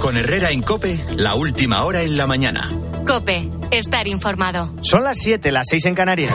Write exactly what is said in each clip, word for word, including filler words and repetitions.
Con Herrera en COPE, la última hora en la mañana. COPE, estar informado. Son las siete, las seis en Canarias.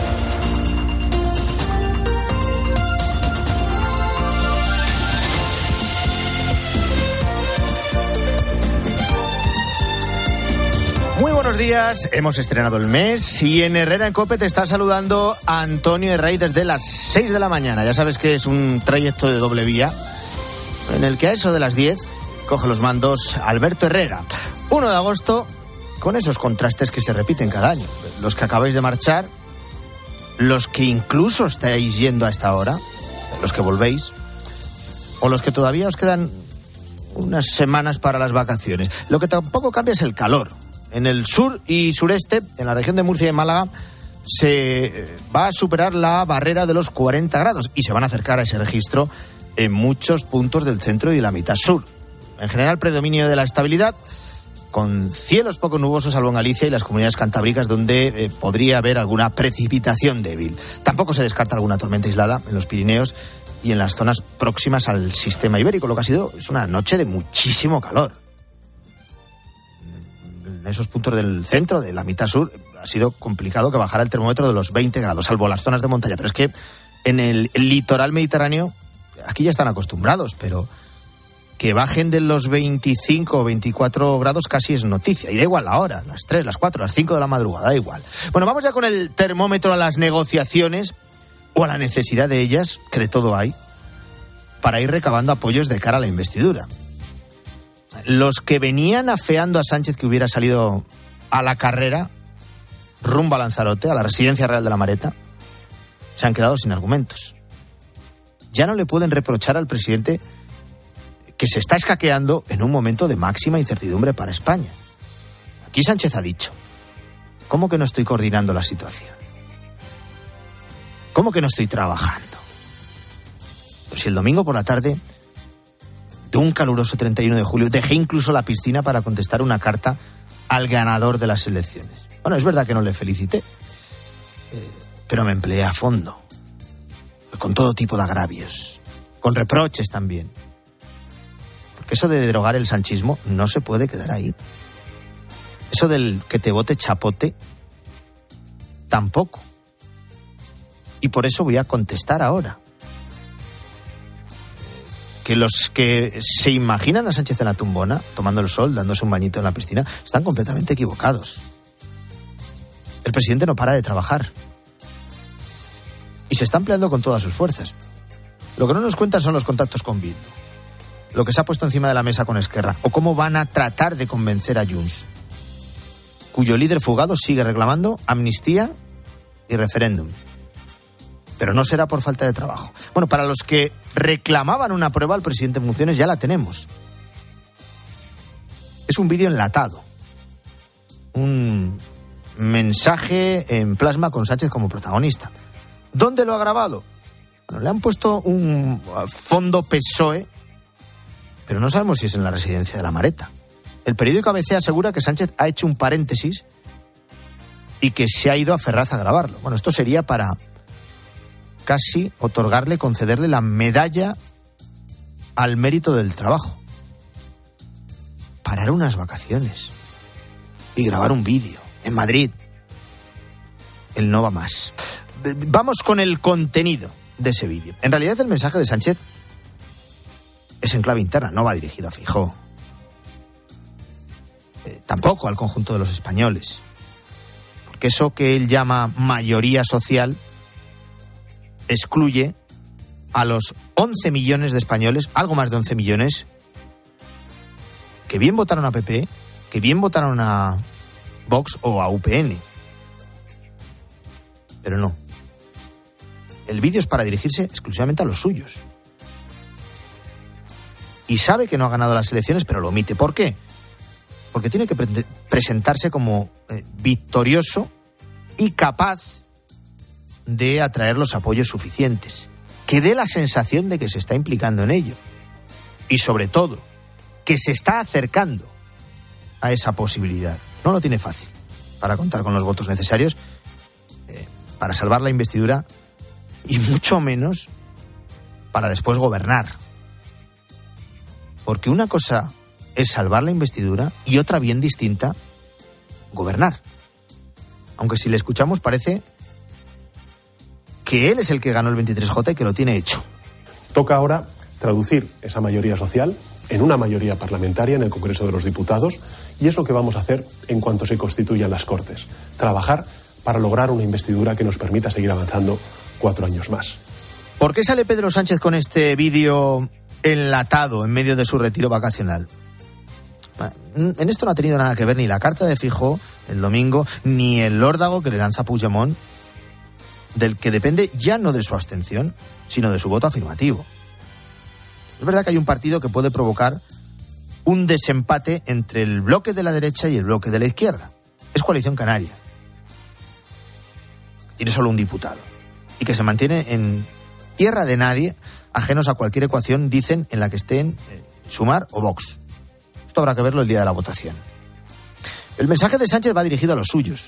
Muy buenos días, hemos estrenado el mes y en Herrera en COPE te está saludando Antonio Herrey desde las seis de la mañana. Ya sabes que es un trayecto de doble vía en el que a eso de las diez coge los mandos Alberto Herrera. primero de agosto, con esos contrastes que se repiten cada año. Los que acabáis de marchar, los que incluso estáis yendo a esta hora, los que volvéis, o los que todavía os quedan unas semanas para las vacaciones. Lo que tampoco cambia es el calor. En el sur y sureste, en la región de Murcia y Málaga, se va a superar la barrera de los cuarenta grados y se van a acercar a ese registro en muchos puntos del centro y de la mitad sur. En general, predominio de la estabilidad, con cielos poco nubosos, salvo en Galicia y las comunidades cantábricas, donde eh, podría haber alguna precipitación débil. Tampoco se descarta alguna tormenta aislada en los Pirineos y en las zonas próximas al sistema ibérico. Lo que ha sido es una noche de muchísimo calor. En esos puntos del centro, de la mitad sur, ha sido complicado que bajara el termómetro de los veinte grados, salvo las zonas de montaña. Pero es que en el litoral mediterráneo, aquí ya están acostumbrados, pero que bajen de los veinticinco o veinticuatro grados casi es noticia. Y da igual la hora, las tres, las cuatro, las cinco de la madrugada, da igual. Bueno, vamos ya con el termómetro a las negociaciones, o a la necesidad de ellas, que de todo hay, para ir recabando apoyos de cara a la investidura. Los que venían afeando a Sánchez que hubiera salido a la carrera, rumbo a Lanzarote, a la residencia real de la Mareta, se han quedado sin argumentos. Ya no le pueden reprochar al presidente que se está escaqueando en un momento de máxima incertidumbre para España. Aquí Sánchez ha dicho: ¿cómo que no estoy coordinando la situación? ¿Cómo que no estoy trabajando? Pues si el domingo por la tarde de un caluroso treinta y uno de julio dejé incluso la piscina para contestar una carta al ganador de las elecciones. Bueno, es verdad que no le felicité, eh, pero me empleé a fondo, con todo tipo de agravios, con reproches también. Porque eso de derogar el sanchismo no se puede quedar ahí. Eso del que te vote chapote, tampoco. Y por eso voy a contestar ahora. Que los que se imaginan a Sánchez en la tumbona, tomando el sol, dándose un bañito en la piscina, están completamente equivocados. El presidente no para de trabajar. Y se está empleando con todas sus fuerzas. Lo que no nos cuentan son los contactos con Bildu, lo que se ha puesto encima de la mesa con Esquerra, o cómo van a tratar de convencer a Junts, cuyo líder fugado sigue reclamando amnistía y referéndum. Pero no será por falta de trabajo. Bueno, para los que reclamaban una prueba al presidente en funciones, ya la tenemos. Es un vídeo enlatado. Un mensaje en plasma con Sánchez como protagonista. ¿Dónde lo ha grabado? Bueno, le han puesto un fondo P S O E, pero no sabemos si es en la residencia de la Mareta. El periódico A B C asegura que Sánchez ha hecho un paréntesis y que se ha ido a Ferraz a grabarlo. Bueno, esto sería para casi otorgarle, concederle la medalla al mérito del trabajo. Parar unas vacaciones y grabar un vídeo en Madrid. El no va más. Vamos con el contenido de ese vídeo. En realidad el mensaje de Sánchez es en clave interna, no va dirigido a Feijóo. Eh, tampoco al conjunto de los españoles. Porque eso que él llama mayoría social excluye a los once millones de españoles, algo más de once millones, que bien votaron a P P, que bien votaron a Vox o a U P N. Pero no. El vídeo es para dirigirse exclusivamente a los suyos. Y sabe que no ha ganado las elecciones, pero lo omite. ¿Por qué? Porque tiene que pre- presentarse como eh, victorioso y capaz de atraer los apoyos suficientes, que dé la sensación de que se está implicando en ello y sobre todo que se está acercando a esa posibilidad. No lo tiene fácil para contar con los votos necesarios eh, para salvar la investidura y mucho menos para después gobernar, porque una cosa es salvar la investidura y otra bien distinta, gobernar. Aunque si le escuchamos parece que él es el que ganó el veintitrés jota y que lo tiene hecho. Toca ahora traducir esa mayoría social en una mayoría parlamentaria en el Congreso de los Diputados, y es lo que vamos a hacer en cuanto se constituyan las Cortes. Trabajar para lograr una investidura que nos permita seguir avanzando cuatro años más. ¿Por qué sale Pedro Sánchez con este vídeo enlatado en medio de su retiro vacacional? En esto no ha tenido nada que ver ni la carta de Feijóo el domingo, ni el órdago que le lanza Puigdemont, del que depende ya no de su abstención, sino de su voto afirmativo. Es verdad que hay un partido que puede provocar un desempate entre el bloque de la derecha y el bloque de la izquierda. Es Coalición Canaria. Tiene solo un diputado y que se mantiene en tierra de nadie, ajenos a cualquier ecuación, dicen, en la que estén eh, Sumar o Vox. Esto habrá que verlo el día de la votación. El mensaje de Sánchez va dirigido a los suyos,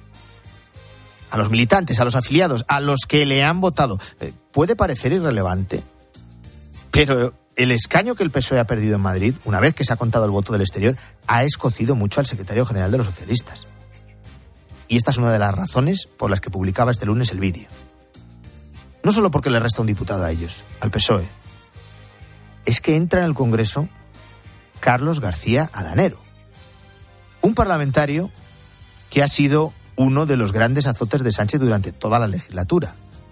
a los militantes, a los afiliados, a los que le han votado. Eh, puede parecer irrelevante, pero el escaño que el P S O E ha perdido en Madrid, una vez que se ha contado el voto del exterior, ha escocido mucho al secretario general de los socialistas. Y esta es una de las razones por las que publicaba este lunes el vídeo. No solo porque le resta un diputado a ellos, al P S O E. Es que entra en el Congreso Carlos García Adanero, un parlamentario que ha sido uno de los grandes azotes de Sánchez durante toda la legislatura.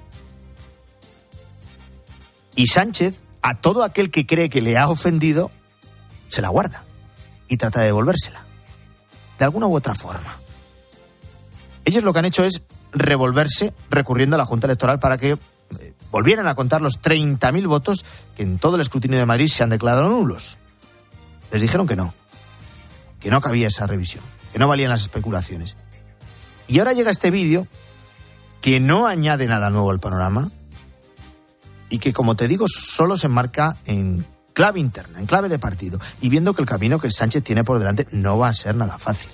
Y Sánchez, a todo aquel que cree que le ha ofendido, se la guarda y trata de devolvérsela, de alguna u otra forma. Ellos lo que han hecho es revolverse recurriendo a la Junta Electoral para que eh, volvieran a contar los treinta mil votos que en todo el escrutinio de Madrid se han declarado nulos. Les dijeron que no, que no cabía esa revisión, que no valían las especulaciones. Y ahora llega este vídeo que no añade nada nuevo al panorama y que, como te digo, solo se enmarca en clave interna, en clave de partido, y viendo que el camino que Sánchez tiene por delante no va a ser nada fácil.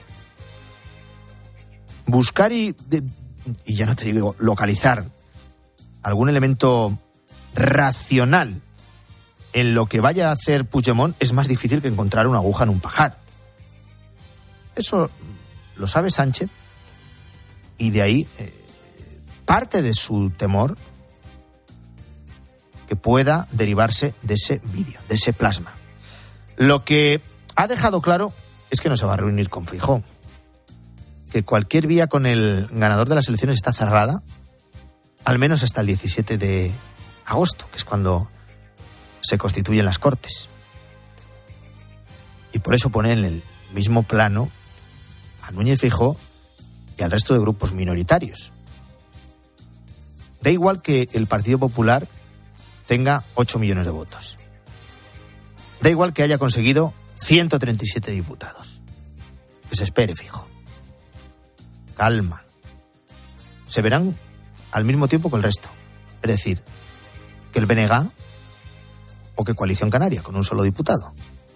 Buscar y, de, y ya no te digo, localizar algún elemento racional en lo que vaya a hacer Puigdemont es más difícil que encontrar una aguja en un pajar. Eso lo sabe Sánchez, y de ahí eh, parte de su temor que pueda derivarse de ese vídeo, de ese plasma. Lo que ha dejado claro es que no se va a reunir con Feijóo, que cualquier vía con el ganador de las elecciones está cerrada, al menos hasta el diecisiete de agosto, que es cuando se constituyen las Cortes. Y por eso pone en el mismo plano a Núñez Feijóo y al resto de grupos minoritarios. Da igual que el Partido Popular tenga ocho millones de votos. Da igual que haya conseguido ciento treinta y siete diputados. Que se espere, Feijóo. Calma. Se verán al mismo tiempo que el resto. Es decir, que el B N G o que Coalición Canaria, con un solo diputado.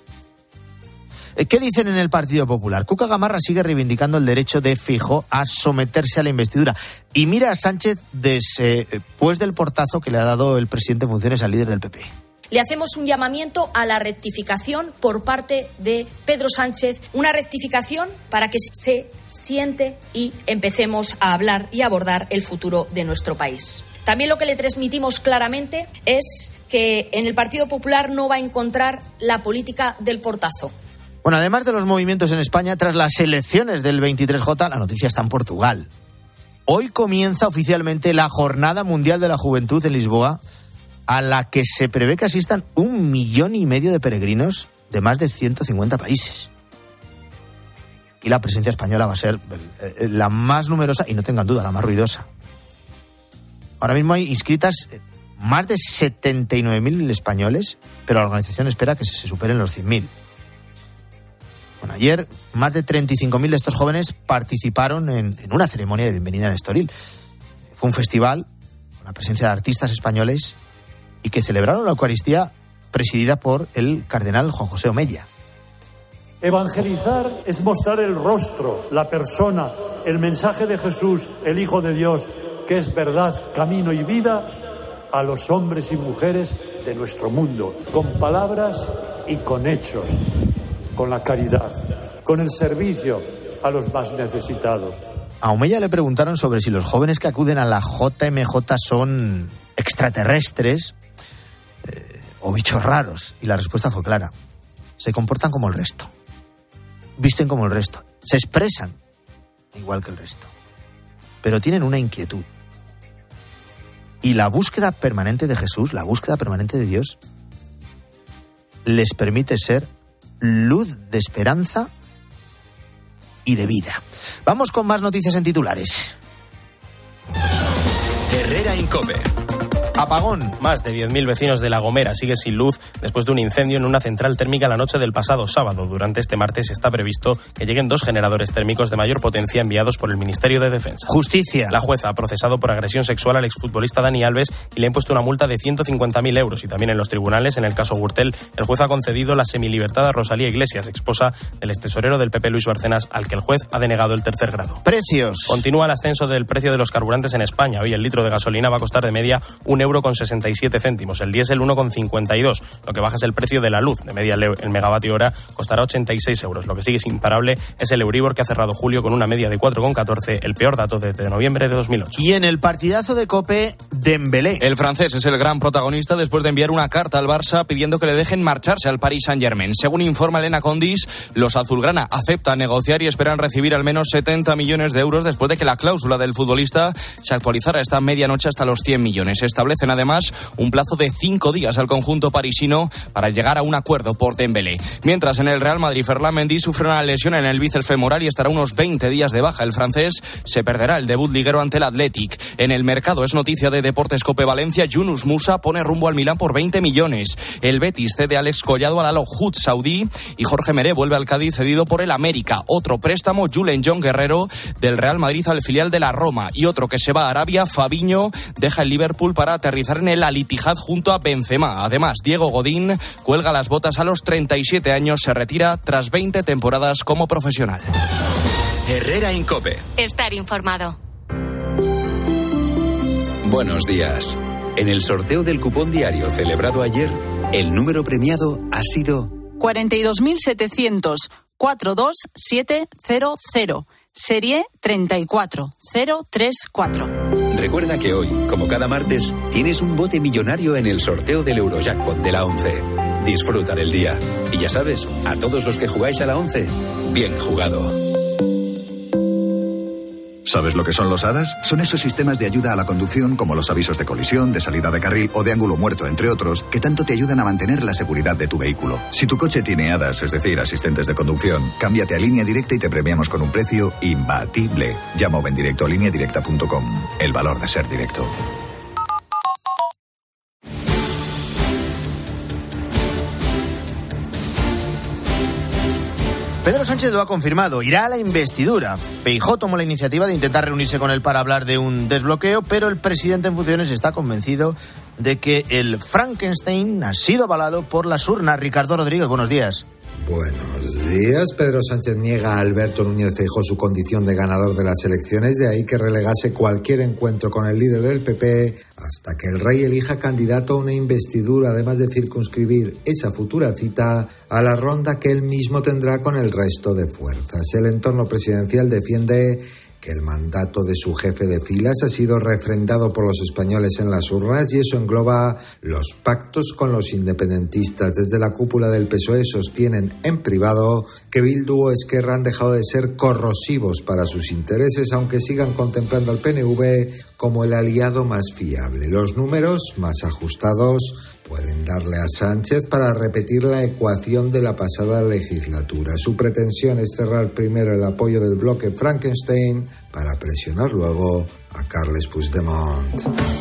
¿Qué dicen en el Partido Popular? Cuca Gamarra sigue reivindicando el derecho de Feijóo a someterse a la investidura. Y mira a Sánchez después del portazo que le ha dado el presidente en funciones al líder del P P. Le hacemos un llamamiento a la rectificación por parte de Pedro Sánchez, una rectificación para que se siente y empecemos a hablar y abordar el futuro de nuestro país. También lo que le transmitimos claramente es que en el Partido Popular no va a encontrar la política del portazo. Bueno, además de los movimientos en España, tras las elecciones del veintitrés jota, la noticia está en Portugal. Hoy comienza oficialmente la Jornada Mundial de la Juventud en Lisboa, a la que se prevé que asistan un millón y medio de peregrinos de más de ciento cincuenta países. Y la presencia española va a ser la más numerosa y, no tengan duda, la más ruidosa. Ahora mismo hay inscritas más de setenta y nueve mil españoles, pero la organización espera que se superen los cien mil. Bueno, ayer más de treinta y cinco mil de estos jóvenes participaron en, en una ceremonia de bienvenida en Estoril. Fue un festival con la presencia de artistas españoles y que celebraron la Eucaristía presidida por el cardenal Juan José Omella. Evangelizar es mostrar el rostro, la persona, el mensaje de Jesús, el Hijo de Dios, que es verdad, camino y vida, a los hombres y mujeres de nuestro mundo, con palabras y con hechos. con la caridad, con el servicio a los más necesitados. A Omeya le preguntaron sobre si los jóvenes que acuden a la J M J son extraterrestres eh, o bichos raros. Y la respuesta fue clara. Se comportan como el resto. Visten como el resto. Se expresan igual que el resto. Pero tienen una inquietud. Y la búsqueda permanente de Jesús, la búsqueda permanente de Dios, les permite ser luz de esperanza y de vida. Vamos con más noticias en titulares. Herrera Incope. Apagón. Más de diez mil vecinos de La Gomera siguen sin luz después de un incendio en una central térmica la noche del pasado sábado. Durante este martes está previsto que lleguen dos generadores térmicos de mayor potencia enviados por el Ministerio de Defensa. Justicia. La jueza ha procesado por agresión sexual al exfutbolista Dani Alves y le ha impuesto una multa de ciento cincuenta mil euros. Y también en los tribunales, en el caso Gürtel, el juez ha concedido la semilibertad a Rosalía Iglesias, esposa del extesorero del P P Luis Bárcenas, al que el juez ha denegado el tercer grado. Precios. Continúa el ascenso del precio de los carburantes en España. Hoy el litro de gasolina va a costar de media un euro con sesenta y siete céntimos, el diésel uno con cincuenta y dos. Lo que baja es el precio de la luz. De media el megavatio hora costará ochenta y seis euros. Lo que sigue imparable es el Euribor, que ha cerrado julio con una media de cuatro con catorce, el peor dato desde noviembre de dos mil ocho. Y en el partidazo de Cope, Dembélé. El francés es el gran protagonista después de enviar una carta al Barça pidiendo que le dejen marcharse al Paris Saint-Germain. Según informa Elena Condis, los azulgrana aceptan negociar y esperan recibir al menos setenta millones de euros después de que la cláusula del futbolista se actualizara esta medianoche hasta los cien millones. Establecen además un plazo de cinco días al conjunto parisino para llegar a un acuerdo por Dembélé. Mientras en el Real Madrid, Ferland Mendy sufre una lesión en el bíceps femoral y estará unos veinte días de baja. El francés se perderá el debut liguero ante el Athletic. En el mercado es noticia de Deportes Cope Valencia, Yunus Musa pone rumbo al Milán por veinte millones. El Betis cede a Alex Collado al Al Ahly saudí y Jorge Meré vuelve al Cádiz cedido por el América. Otro préstamo, Julen John Guerrero del Real Madrid al filial de la Roma. Y otro que se va a Arabia, Fabinho, deja el Liverpool para aterrizar en el Al Ittihad junto a Benzema. Además, Diego Godín cuelga las botas a los treinta y siete años, se retira tras veinte temporadas como profesional. Herrera Incope. Estar informado. Buenos días. En el sorteo del cupón diario celebrado ayer, el número premiado ha sido cuarenta y dos mil setecientos cuarenta y dos mil setecientos, serie treinta y cuatro mil treinta y cuatro. Recuerda que hoy, como cada martes, tienes un bote millonario en el sorteo del Eurojackpot de la once. Disfruta del día. Y ya sabes, a todos los que jugáis a la once, bien jugado. ¿Sabes lo que son los A D A S? Son esos sistemas de ayuda a la conducción como los avisos de colisión, de salida de carril o de ángulo muerto, entre otros, que tanto te ayudan a mantener la seguridad de tu vehículo. Si tu coche tiene A D A S, es decir, asistentes de conducción, cámbiate a Línea Directa y te premiamos con un precio imbatible. Llama o ven directo a línea directa punto com. El valor de ser directo. Pedro Sánchez lo ha confirmado, irá a la investidura. Feijóo tomó la iniciativa de intentar reunirse con él para hablar de un desbloqueo, pero el presidente en funciones está convencido de que el Frankenstein ha sido avalado por las urnas. Ricardo Rodríguez, buenos días. Buenos días. Pedro Sánchez niega a Alberto Núñez Feijóo su condición de ganador de las elecciones, de ahí que relegase cualquier encuentro con el líder del P P hasta que el rey elija candidato a una investidura, además de circunscribir esa futura cita a la ronda que él mismo tendrá con el resto de fuerzas. El entorno presidencial defiende que el mandato de su jefe de filas ha sido refrendado por los españoles en las urnas y eso engloba los pactos con los independentistas. Desde la cúpula del P S O E sostienen en privado que Bildu o Esquerra han dejado de ser corrosivos para sus intereses, aunque sigan contemplando al P N V como el aliado más fiable. Los números más ajustados pueden darle a Sánchez para repetir la ecuación de la pasada legislatura. Su pretensión es cerrar primero el apoyo del bloque Frankenstein para presionar luego a Carles Puigdemont.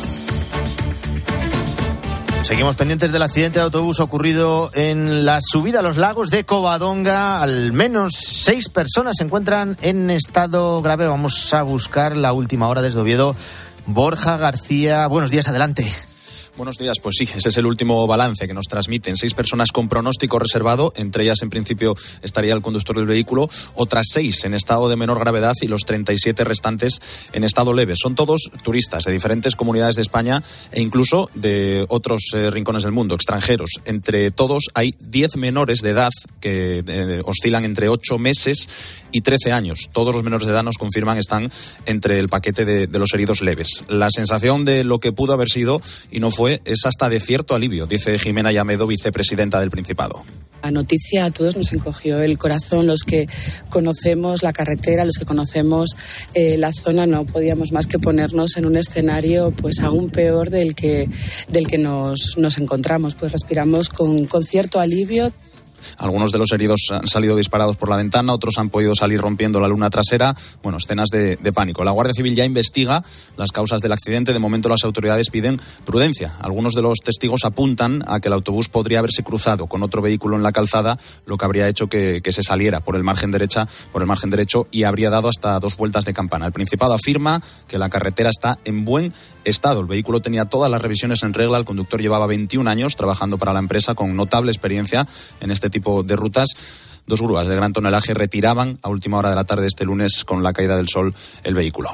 Seguimos pendientes del accidente de autobús ocurrido en la subida a los lagos de Covadonga. Al menos seis personas se encuentran en estado grave. Vamos a buscar la última hora desde Oviedo. Borja García, buenos días, adelante. Buenos días, pues sí, ese es el último balance que nos transmiten. Seis personas con pronóstico reservado, entre ellas en principio estaría el conductor del vehículo, otras seis en estado de menor gravedad y los treinta y siete restantes en estado leve. Son todos turistas de diferentes comunidades de España e incluso de otros eh, rincones del mundo, extranjeros. Entre todos hay diez menores de edad que eh, oscilan entre ocho meses y trece años. Todos los menores de edad, nos confirman, están entre el paquete de, de los heridos leves. La sensación de lo que pudo haber sido y no fue es hasta de cierto alivio, dice Jimena Llamedo, vicepresidenta del Principado. La noticia a todos nos encogió el corazón, los que conocemos la carretera, los que conocemos eh, la zona, no podíamos más que ponernos en un escenario pues aún peor del que, del que nos, nos encontramos. Pues respiramos con, con cierto alivio. Algunos de los heridos han salido disparados por la ventana, otros han podido salir rompiendo la luna trasera. Bueno, escenas de, de pánico. La Guardia Civil ya investiga las causas del accidente. De momento las autoridades piden prudencia. Algunos de los testigos apuntan a que el autobús podría haberse cruzado con otro vehículo en la calzada, lo que habría hecho que, que se saliera por el margen derecha, por el margen derecho y habría dado hasta dos vueltas de campana. El Principado afirma que la carretera está en buen estado. El vehículo tenía todas las revisiones en regla. El conductor llevaba veintiún años trabajando para la empresa con notable experiencia en este tipo de rutas. Dos grúas de gran tonelaje retiraban a última hora de la tarde este lunes con la caída del sol el vehículo.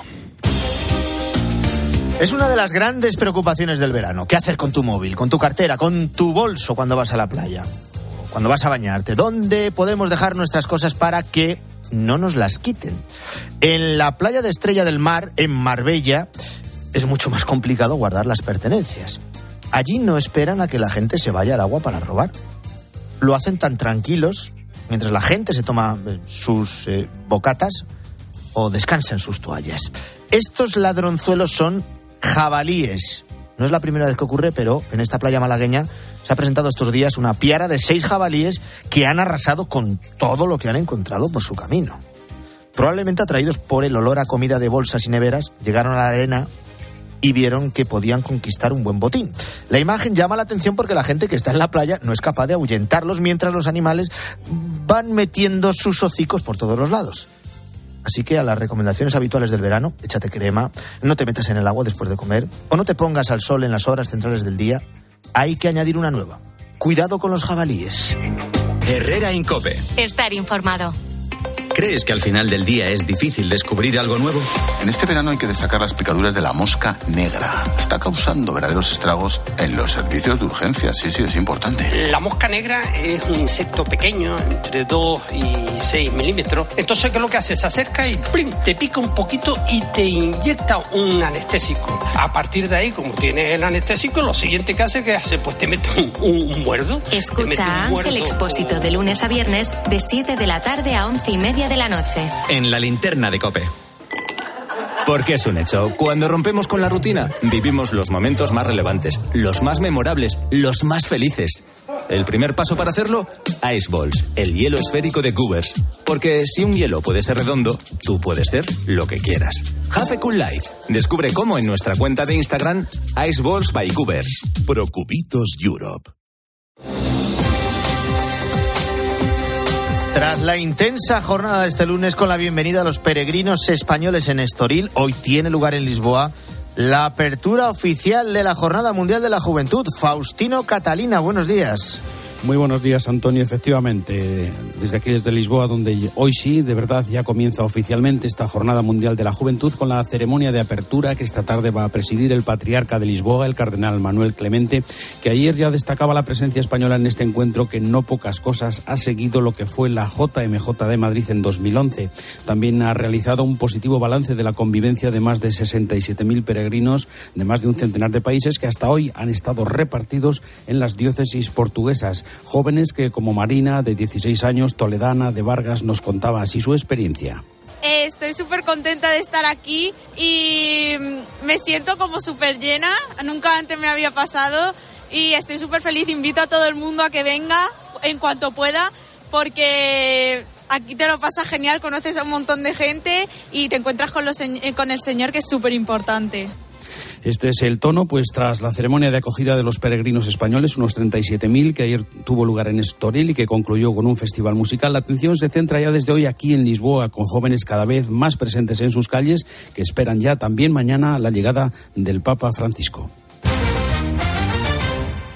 Es una de las grandes preocupaciones del verano. ¿Qué hacer con tu móvil, con tu cartera, con tu bolso cuando vas a la playa? Cuando vas a bañarte. ¿Dónde podemos dejar nuestras cosas para que no nos las quiten? En la playa de Estrella del Mar, en Marbella, es mucho más complicado guardar las pertenencias. Allí no esperan a que la gente se vaya al agua para robar. Lo hacen tan tranquilos mientras la gente se toma sus eh, bocatas o descansa en sus toallas. Estos ladronzuelos son jabalíes. No es la primera vez que ocurre, pero en esta playa malagueña se ha presentado estos días una piara de seis jabalíes que han arrasado con todo lo que han encontrado por su camino. Probablemente atraídos por el olor a comida de bolsas y neveras, llegaron a la arena y vieron que podían conquistar un buen botín. La imagen llama la atención porque la gente que está en la playa no es capaz de ahuyentarlos mientras los animales van metiendo sus hocicos por todos los lados. Así que a las recomendaciones habituales del verano, échate crema, no te metas en el agua después de comer o no te pongas al sol en las horas centrales del día. Hay que añadir una nueva. Cuidado con los jabalíes. Herrera en COPE. Estar informado. ¿Crees que al final del día es difícil descubrir algo nuevo? En este verano hay que destacar las picaduras de la mosca negra. Está causando verdaderos estragos en los servicios de urgencias. Sí, sí, es importante. La mosca negra es un insecto pequeño, entre dos y seis milímetros. Entonces, ¿qué es lo que hace? Se acerca y ¡plim!, te pica un poquito y te inyecta un anestésico. A partir de ahí, como tienes el anestésico, lo siguiente que hace, ¿qué hace? Pues te mete un, un, un muerdo. Escucha a Ángel Expósito de lunes a viernes de siete de la tarde a once y media de la noche. En la linterna de COPE. Porque es un hecho. Cuando rompemos con la rutina, vivimos los momentos más relevantes, los más memorables, los más felices. El primer paso para hacerlo, Ice Balls, el hielo esférico de Goobers. Porque si un hielo puede ser redondo, tú puedes ser lo que quieras. Have a cool life. Descubre cómo en nuestra cuenta de Instagram, Ice Balls by Goobers. Procubitos Europe. Tras la intensa jornada de este lunes con la bienvenida a los peregrinos españoles en Estoril, hoy tiene lugar en Lisboa la apertura oficial de la Jornada Mundial de la Juventud. Faustino Catalina, buenos días. Muy buenos días, Antonio. Efectivamente, desde aquí, desde Lisboa, donde hoy sí, de verdad, ya comienza oficialmente esta Jornada Mundial de la Juventud con la ceremonia de apertura que esta tarde va a presidir el patriarca de Lisboa, el cardenal Manuel Clemente, que ayer ya destacaba la presencia española en este encuentro que en no pocas cosas ha seguido lo que fue la J M J de Madrid en dos mil once. También ha realizado un positivo balance de la convivencia de más de sesenta y siete mil peregrinos de más de un centenar de países que hasta hoy han estado repartidos en las diócesis portuguesas. Jóvenes que, como Marina, de dieciséis años, toledana, de Vargas, nos contaba así su experiencia. Eh, estoy súper contenta de estar aquí y me siento como súper llena. Nunca antes me había pasado y estoy súper feliz. Invito a todo el mundo a que venga en cuanto pueda porque aquí te lo pasas genial, conoces a un montón de gente y te encuentras con, los, con el Señor, que es súper importante. Este es el tono, pues tras la ceremonia de acogida de los peregrinos españoles, unos treinta y siete mil, que ayer tuvo lugar en Estoril y que concluyó con un festival musical. La atención se centra ya desde hoy aquí en Lisboa, con jóvenes cada vez más presentes en sus calles, que esperan ya también mañana la llegada del Papa Francisco.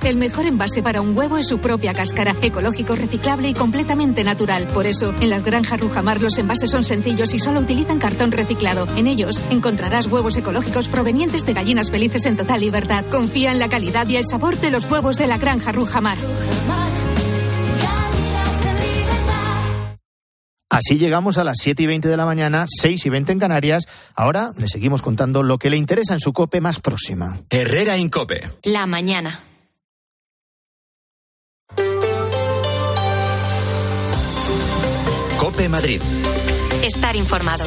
El mejor envase para un huevo es su propia cáscara, ecológico, reciclable y completamente natural. Por eso, en las granjas Rujamar los envases son sencillos y solo utilizan cartón reciclado. En ellos encontrarás huevos ecológicos provenientes de gallinas felices en total libertad. Confía en la calidad y el sabor de los huevos de la granja Rujamar. Así llegamos a las siete y veinte de la mañana, seis y veinte en Canarias. Ahora le seguimos contando lo que le interesa en su COPE más próxima. Herrera en COPE. La mañana. COPE Madrid. Estar informado.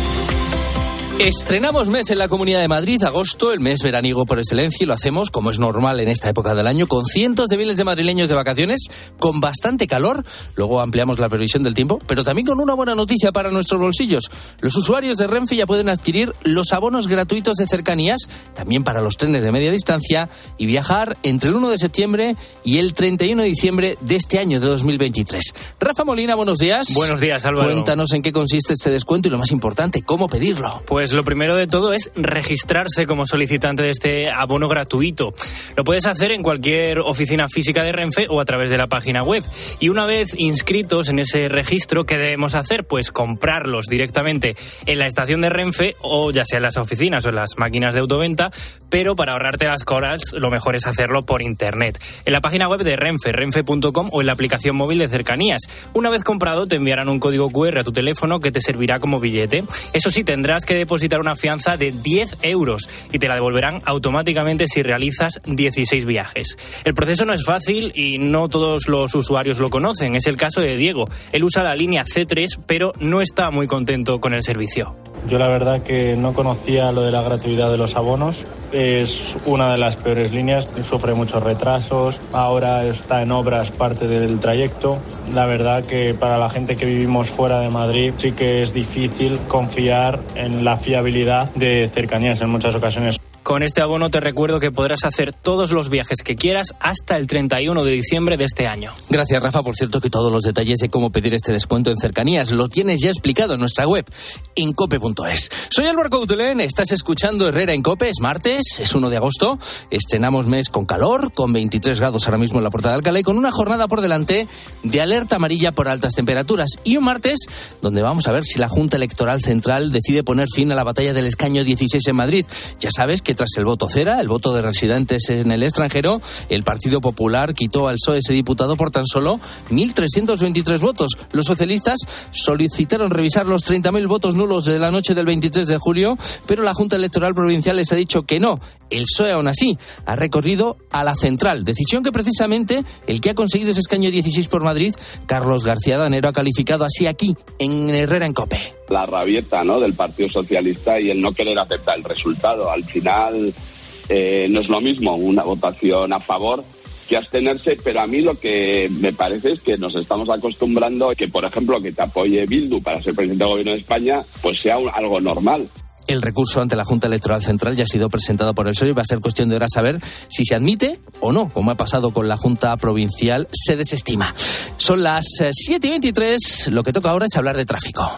Estrenamos mes en la Comunidad de Madrid, agosto, el mes veraniego por excelencia, y lo hacemos, como es normal en esta época del año, con cientos de miles de madrileños de vacaciones, con bastante calor. Luego ampliamos la previsión del tiempo, pero también con una buena noticia para nuestros bolsillos. Los usuarios de Renfe ya pueden adquirir los abonos gratuitos de cercanías, también para los trenes de media distancia, y viajar entre el uno de septiembre y el treinta y uno de diciembre de este año de dos mil veintitrés. Rafa Molina, buenos días. Buenos días, Álvaro. Cuéntanos en qué consiste este descuento y, lo más importante, cómo pedirlo. Pues lo primero de todo es registrarse como solicitante de este abono gratuito. Lo puedes hacer en cualquier oficina física de Renfe o a través de la página web. Y una vez inscritos en ese registro, ¿qué debemos hacer? Pues comprarlos directamente en la estación de Renfe, o ya sea en las oficinas o en las máquinas de autoventa, pero para ahorrarte las colas lo mejor es hacerlo por internet. En la página web de Renfe, renfe punto com, o en la aplicación móvil de cercanías. Una vez comprado te enviarán un código cu erre a tu teléfono que te servirá como billete. Eso sí, tendrás que depositar una fianza de diez euros y te la devolverán automáticamente si realizas dieciséis viajes. El proceso no es fácil y no todos los usuarios lo conocen. Es el caso de Diego. Él usa la línea ce tres, pero no está muy contento con el servicio. Yo la verdad que no conocía lo de la gratuidad de los abonos. Es una de las peores líneas, sufre muchos retrasos, ahora está en obras parte del trayecto. La verdad que para la gente que vivimos fuera de Madrid sí que es difícil confiar en la fiabilidad de cercanías en muchas ocasiones. Con este abono te recuerdo que podrás hacer todos los viajes que quieras hasta el treinta y uno de diciembre de este año. Gracias, Rafa. Por cierto, que todos los detalles de cómo pedir este descuento en cercanías lo tienes ya explicado en nuestra web, en cope punto es. Soy Álvaro Coutelén, estás escuchando Herrera en COPE. Es martes, es uno de agosto. Estrenamos mes con calor, con veintitrés grados ahora mismo en la Puerta de Alcalá, y con una jornada por delante de alerta amarilla por altas temperaturas. Y un martes donde vamos a ver si la Junta Electoral Central decide poner fin a la batalla del escaño dieciséis en Madrid. Ya sabes que tras el voto cera, el voto de residentes en el extranjero, el Partido Popular quitó al P S O E ese diputado por tan solo mil trescientos veintitrés votos. Los socialistas solicitaron revisar los treinta mil votos nulos de la noche del veintitrés de julio, pero la Junta Electoral Provincial les ha dicho que no. El P S O E, aún así, ha recorrido a la central, decisión que precisamente el que ha conseguido ese escaño dieciséis por Madrid, Carlos García Danero, ha calificado así aquí, en Herrera en COPE. La rabieta, ¿no?, del Partido Socialista y el no querer aceptar el resultado. Al final eh, no es lo mismo una votación a favor que abstenerse, pero a mí lo que me parece es que nos estamos acostumbrando a que, por ejemplo, que te apoye Bildu para ser presidente del Gobierno de España, pues sea un, algo normal. El recurso ante la Junta Electoral Central ya ha sido presentado por el P S O E y va a ser cuestión de ahora saber si se admite o no. Como ha pasado con la Junta Provincial, se desestima. Son las siete y veintitrés, lo que toca ahora es hablar de tráfico.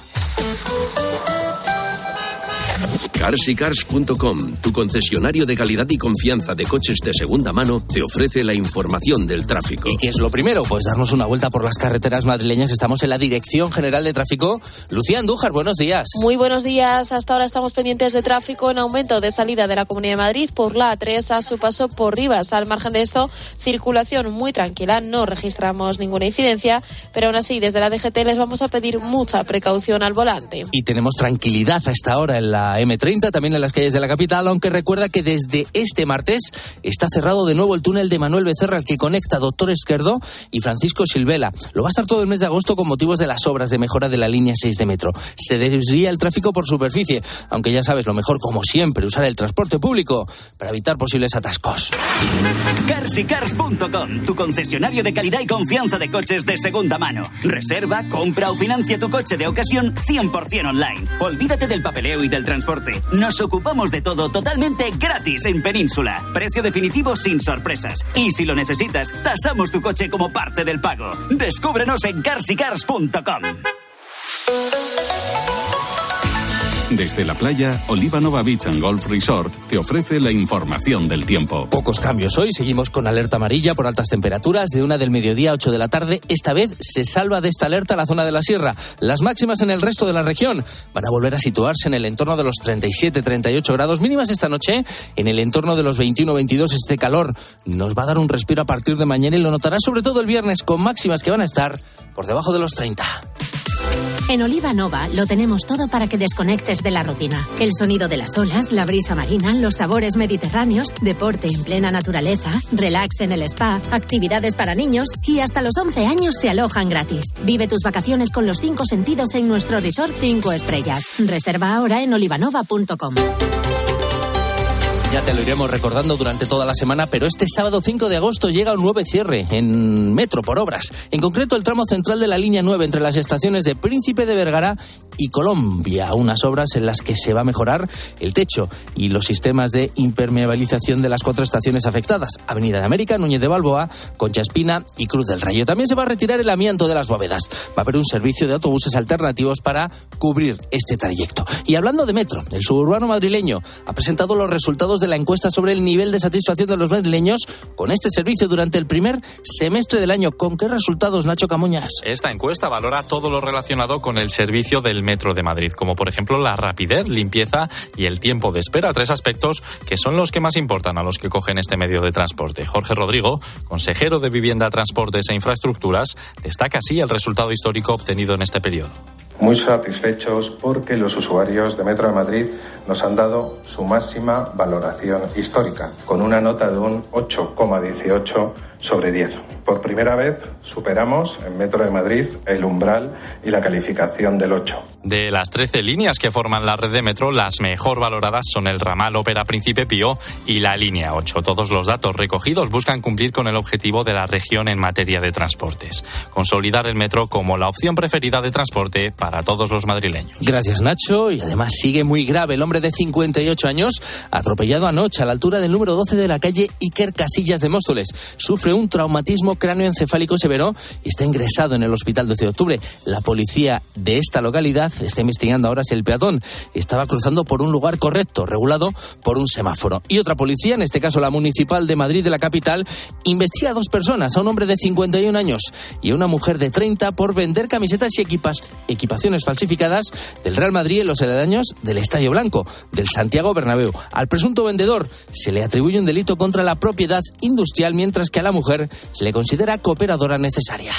cars y cars punto com, tu concesionario de calidad y confianza de coches de segunda mano, te ofrece la información del tráfico. ¿Y qué es lo primero? Pues darnos una vuelta por las carreteras madrileñas. Estamos en la Dirección General de Tráfico. Lucía Andújar, buenos días. Muy buenos días. Hasta ahora estamos pendientes de tráfico en aumento de salida de la Comunidad de Madrid por la A tres a su paso por Rivas. Al margen de esto, circulación muy tranquila. No registramos ninguna incidencia, pero aún así, desde la D G T les vamos a pedir mucha precaución al volante. Y tenemos tranquilidad a esta hora en la eme treinta, también en las calles de la capital, aunque recuerda que desde este martes está cerrado de nuevo el túnel de Manuel Becerra, el que conecta Doctor Esquerdo y Francisco Silvela. Lo va a estar todo el mes de agosto con motivos de las obras de mejora de la línea seis de metro. Se desvía el tráfico por superficie, aunque ya sabes, lo mejor, como siempre, usar el transporte público para evitar posibles atascos. cars y cars punto com, tu concesionario de calidad y confianza de coches de segunda mano. Reserva, compra o financia tu coche de ocasión cien por ciento online. Olvídate del papeleo y del transporte. Nos ocupamos de todo totalmente gratis en Península. Precio definitivo sin sorpresas. Y si lo necesitas, tasamos tu coche como parte del pago. Descúbrenos en cars y cars punto com. Desde la playa, Olivanova Beach and Golf Resort te ofrece la información del tiempo. Pocos cambios hoy, seguimos con alerta amarilla por altas temperaturas de una del mediodía a ocho de la tarde. Esta vez se salva de esta alerta la zona de la sierra. Las máximas en el resto de la región van a volver a situarse en el entorno de los treinta y siete a treinta y ocho grados, mínimas esta noche en el entorno de los veintiuno a veintidós. Este calor nos va a dar un respiro a partir de mañana y lo notará sobre todo el viernes con máximas que van a estar por debajo de los treinta. En Olivanova lo tenemos todo para que desconectes de la rutina. El sonido de las olas, la brisa marina, los sabores mediterráneos, deporte en plena naturaleza, relax en el spa, actividades para niños y hasta los once años se alojan gratis. Vive tus vacaciones con los cinco sentidos en nuestro resort cinco estrellas. Reserva ahora en olivanova punto com. Ya te lo iremos recordando durante toda la semana, pero este sábado cinco de agosto llega un nuevo cierre en Metro por obras. En concreto, el tramo central de la línea nueve entre las estaciones de Príncipe de Vergara y Colombia. Unas obras en las que se va a mejorar el techo y los sistemas de impermeabilización de las cuatro estaciones afectadas: Avenida de América, Núñez de Balboa, Concha Espina y Cruz del Rayo. También se va a retirar el amianto de las bóvedas. Va a haber un servicio de autobuses alternativos para cubrir este trayecto. Y hablando de Metro, el suburbano madrileño ha presentado los resultados de la encuesta sobre el nivel de satisfacción de los madrileños con este servicio durante el primer semestre del año. ¿Con qué resultados, Nacho Camuñas? Esta encuesta valora todo lo relacionado con el servicio del Metro de Madrid, como por ejemplo la rapidez, limpieza y el tiempo de espera, tres aspectos que son los que más importan a los que cogen este medio de transporte. Jorge Rodrigo, consejero de Vivienda, Transportes e Infraestructuras, destaca así el resultado histórico obtenido en este periodo. Muy satisfechos porque los usuarios de Metro de Madrid nos han dado su máxima valoración histórica, con una nota de un ocho coma dieciocho sobre diez. Por primera vez superamos en Metro de Madrid el umbral y la calificación del ocho. De las trece líneas que forman la red de metro, las mejor valoradas son el ramal Ópera Príncipe Pío y la línea ocho. Todos los datos recogidos buscan cumplir con el objetivo de la región en materia de transportes: consolidar el metro como la opción preferida de transporte para todos los madrileños. Gracias, Nacho. Y además sigue muy grave el hombre de cincuenta y ocho años atropellado anoche a la altura del número doce de la calle Iker Casillas de Móstoles. Sufre un traumatismo cráneoencefálico severo y está ingresado en el hospital doce de octubre. La policía de esta localidad está investigando ahora si el peatón estaba cruzando por un lugar correcto, regulado por un semáforo. Y otra policía, en este caso la municipal de Madrid, de la capital, investiga a dos personas, a un hombre de cincuenta y un años y a una mujer de treinta, por vender camisetas y equipas, equipaciones falsificadas del Real Madrid en los aledaños del Estadio Blanco, del Santiago Bernabéu. Al presunto vendedor se le atribuye un delito contra la propiedad industrial, mientras que a la mujer se le considera cooperadora necesaria.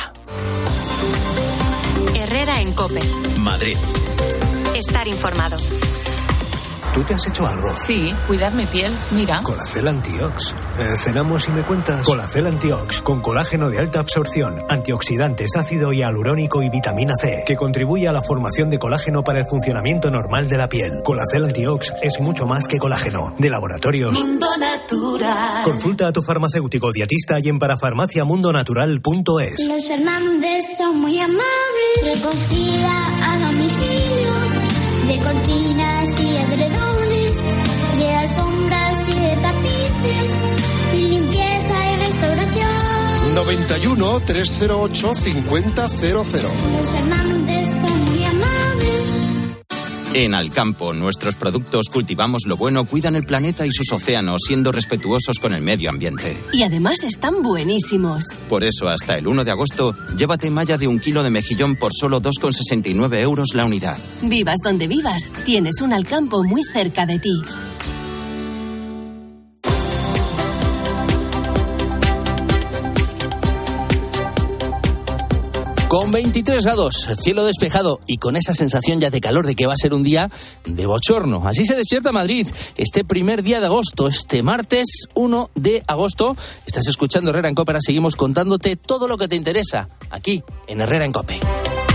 Herrera en COPE. Madrid. Estar informado. ¿Tú te has hecho algo? Sí, cuidar mi piel, mira. Colacel Antiox. Eh, ¿Cenamos y me cuentas? Colacel Antiox, con colágeno de alta absorción, antioxidantes, ácido hialurónico y vitamina C, que contribuye a la formación de colágeno para el funcionamiento normal de la piel. Colacel Antiox es mucho más que colágeno. De Laboratorios Mundo Natural. Consulta a tu farmacéutico dietista y en parafarmacia mundo natural punto es. Los Fernández son muy amables. Recogida a domicilio de cortinas y edredones, de alfombras y de tapices, limpieza y restauración. noventa y uno, trescientos ocho, cincuenta cero cero. Los Fernández son muy amables. En Alcampo, nuestros productos cultivamos lo bueno, cuidan el planeta y sus océanos, siendo respetuosos con el medio ambiente. Y además están buenísimos. Por eso, hasta el uno de agosto, llévate malla de un kilo de mejillón por solo dos con sesenta y nueve euros la unidad. Vivas donde vivas, tienes un Alcampo muy cerca de ti. Con veintitrés grados, cielo despejado y con esa sensación ya de calor de que va a ser un día de bochorno. Así se despierta Madrid este primer día de agosto, este martes uno de agosto. Estás escuchando Herrera en COPE, ahora seguimos contándote todo lo que te interesa aquí en Herrera en COPE.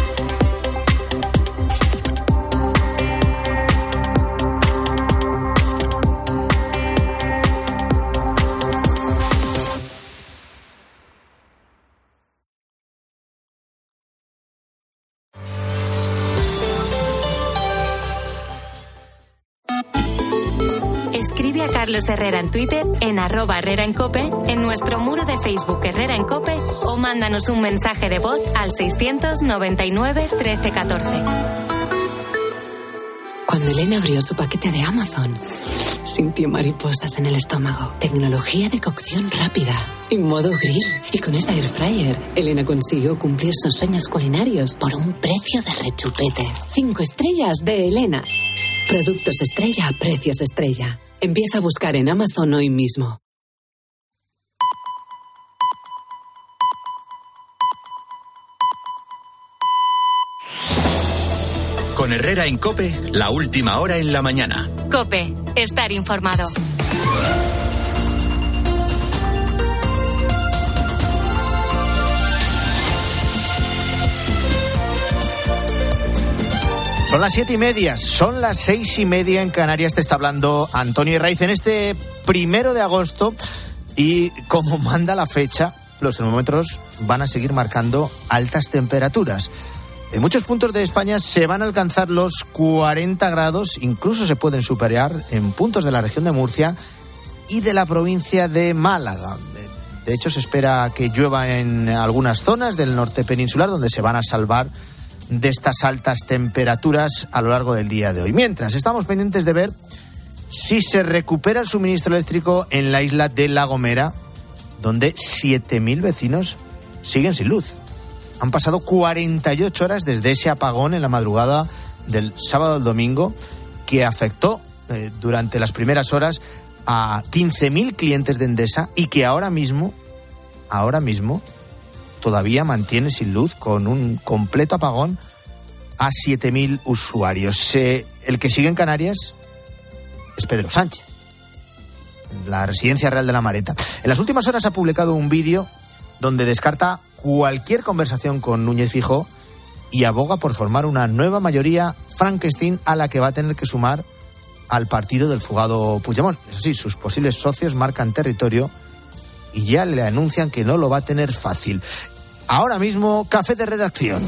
Escribe a Carlos Herrera en Twitter, en arroba Herrera en COPE, en nuestro muro de Facebook Herrera en COPE, o mándanos un mensaje de voz al seiscientos noventa y nueve trece catorce. Cuando Elena abrió su paquete de Amazon, sintió mariposas en el estómago. Tecnología de cocción rápida y modo grill. Y con esa air fryer, Elena consiguió cumplir sus sueños culinarios por un precio de rechupete. Cinco estrellas de Elena. Productos estrella a precios estrella. Empieza a buscar en Amazon hoy mismo. Con Herrera en COPE, la última hora en la mañana. COPE, estar informado. Son las siete y media, son las seis y media en Canarias. Te está hablando Antonio Raiz en este primero de agosto. Y como manda la fecha, los termómetros van a seguir marcando altas temperaturas. En muchos puntos de España se van a alcanzar los cuarenta grados, incluso se pueden superar en puntos de la región de Murcia y de la provincia de Málaga. De hecho, se espera que llueva en algunas zonas del norte peninsular, donde se van a salvar de estas altas temperaturas a lo largo del día de hoy. Mientras, estamos pendientes de ver si se recupera el suministro eléctrico en la isla de La Gomera, donde siete mil vecinos siguen sin luz. Han pasado cuarenta y ocho horas desde ese apagón en la madrugada del sábado al domingo que afectó eh, durante las primeras horas a quince mil clientes de Endesa y que ahora mismo, ahora mismo, todavía mantiene sin luz con un completo apagón a siete mil usuarios. Eh, el que sigue en Canarias es Pedro Sánchez, en la Residencia Real de la Mareta. En las últimas horas ha publicado un vídeo donde descarta cualquier conversación con Núñez Feijóo y aboga por formar una nueva mayoría Frankenstein a la que va a tener que sumar al partido del fugado Puigdemont. Eso sí, sus posibles socios marcan territorio y ya le anuncian que no lo va a tener fácil. Ahora mismo, café de redacción.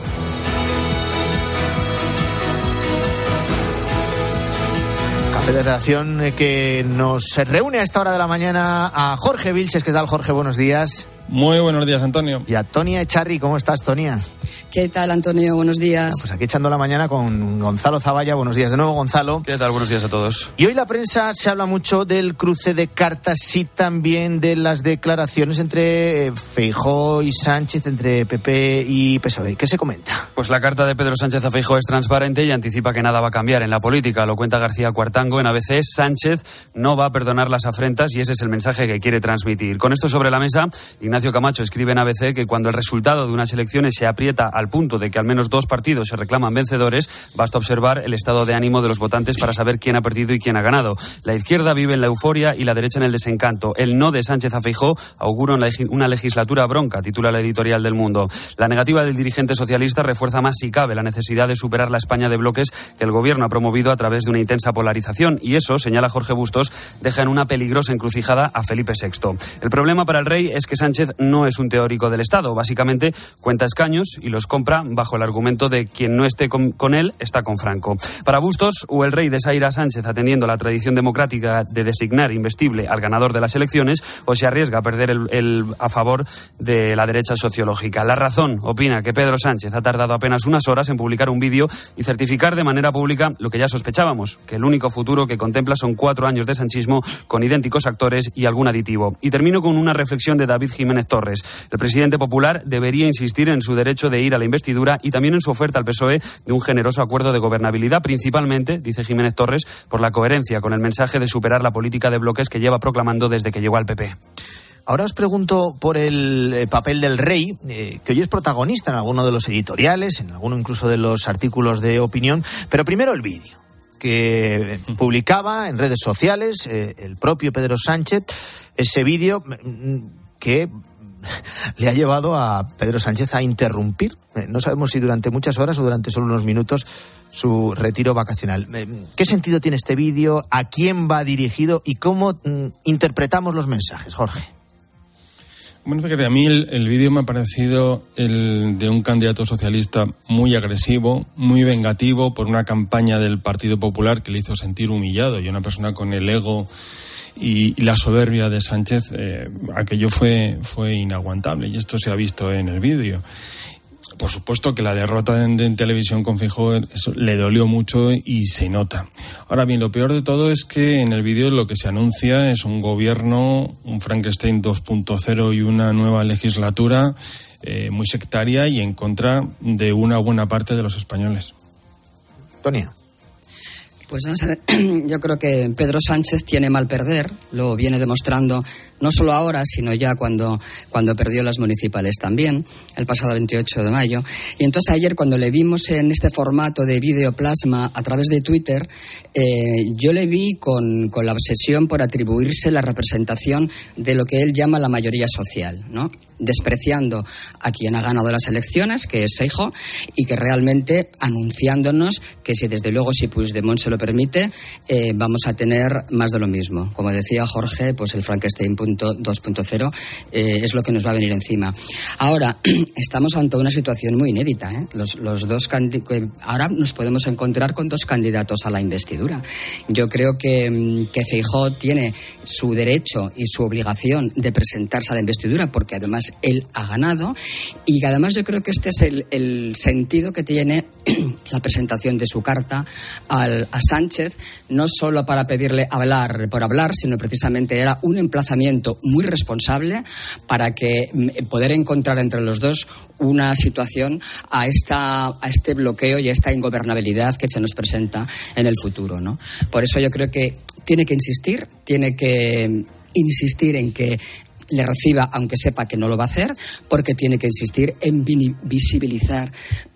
Café de redacción que nos reúne a esta hora de la mañana a Jorge Vilches. ¿Qué tal, Jorge? Buenos días. Muy buenos días, Antonio. Y a Tonia Echarri. ¿Cómo estás, Tonia? ¿Qué tal, Antonio? Buenos días. Pues aquí echando la mañana con Gonzalo Zavalla. Buenos días de nuevo, Gonzalo. ¿Qué tal? Buenos días a todos. Y hoy la prensa se habla mucho del cruce de cartas y también de las declaraciones entre Feijóo y Sánchez, entre P P y P S O E. ¿Qué se comenta? Pues la carta de Pedro Sánchez a Feijóo es transparente y anticipa que nada va a cambiar en la política. Lo cuenta García Cuartango en A B C. Sánchez no va a perdonar las afrentas y ese es el mensaje que quiere transmitir. Con esto sobre la mesa, Ignacio Camacho escribe en A B C que cuando el resultado de unas elecciones se aprieta al punto de que al menos dos partidos se reclaman vencedores, basta observar el estado de ánimo de los votantes para saber quién ha perdido y quién ha ganado. La izquierda vive en la euforia y la derecha en el desencanto. El no de Sánchez a Feijóo augura una legislatura bronca, titula la editorial del Mundo. La negativa del dirigente socialista refuerza más si cabe la necesidad de superar la España de bloques que el gobierno ha promovido a través de una intensa polarización y eso, señala Jorge Bustos, deja en una peligrosa encrucijada a Felipe sexto. El problema para el rey es que Sánchez no es un teórico del Estado. Básicamente cuenta escaños y los compra bajo el argumento de quien no esté con, con él está con Franco. Para Bustos, o el rey desaira a Sánchez atendiendo la tradición democrática de designar investible al ganador de las elecciones, o se arriesga a perder el, el a favor de la derecha sociológica. La Razón opina que Pedro Sánchez ha tardado apenas unas horas en publicar un vídeo y certificar de manera pública lo que ya sospechábamos, que el único futuro que contempla son cuatro años de sanchismo con idénticos actores y algún aditivo. Y termino con una reflexión de David Jiménez Torres. El presidente popular debería insistir en su derecho de ir a la investidura y también en su oferta al P S O E de un generoso acuerdo de gobernabilidad, principalmente, dice Jiménez Torres, por la coherencia con el mensaje de superar la política de bloques que lleva proclamando desde que llegó al P P. Ahora os pregunto por el papel del rey, eh, que hoy es protagonista en alguno de los editoriales, en alguno incluso de los artículos de opinión, pero primero el vídeo que publicaba en redes sociales eh, el propio Pedro Sánchez, ese vídeo que le ha llevado a Pedro Sánchez a interrumpir, eh, no sabemos si durante muchas horas o durante solo unos minutos, su retiro vacacional. ¿Qué sentido tiene este vídeo? ¿A quién va dirigido? ¿Y cómo mm, interpretamos los mensajes, Jorge? Bueno, fíjate, a mí el, el vídeo me ha parecido el de un candidato socialista muy agresivo, muy vengativo por una campaña del Partido Popular que le hizo sentir humillado, y una persona con el ego y, y la soberbia de Sánchez, eh, aquello fue, fue inaguantable, y esto se ha visto en el vídeo. por supuesto que la derrota en, en televisión con Feijóo eso le dolió mucho y se nota. Ahora bien, lo peor de todo es que en el vídeo lo que se anuncia es un gobierno, un Frankenstein dos punto cero y una nueva legislatura eh, muy sectaria y en contra de una buena parte de los españoles. Tonia. Pues no sé, yo creo que Pedro Sánchez tiene mal perder, lo viene demostrando no solo ahora, sino ya cuando, cuando perdió las municipales también, el pasado veintiocho de mayo. Y entonces ayer, cuando le vimos en este formato de videoplasma a través de Twitter, eh, yo le vi con, con la obsesión por atribuirse la representación de lo que él llama la mayoría social, ¿no? Despreciando a quien ha ganado las elecciones, que es Feijóo, y que realmente anunciándonos que si desde luego si Puigdemont se lo permite, eh, vamos a tener más de lo mismo. Como decía Jorge, pues el Frankenstein dos punto cero eh, es lo que nos va a venir encima. Ahora, estamos ante una situación muy inédita, ¿eh? Los, los dos candi- ahora nos podemos encontrar con dos candidatos a la investidura. Yo creo que, que Feijóo tiene su derecho y su obligación de presentarse a la investidura, porque además él ha ganado, y además yo creo que este es el, el sentido que tiene la presentación de su carta al, a Sánchez, no solo para pedirle hablar por hablar, sino precisamente era un emplazamiento muy responsable para que poder encontrar entre los dos una situación a esta a este bloqueo y a esta ingobernabilidad que se nos presenta en el futuro, ¿no? Por eso yo creo que tiene que insistir, tiene que insistir en que le reciba, aunque sepa que no lo va a hacer, porque tiene que insistir en visibilizar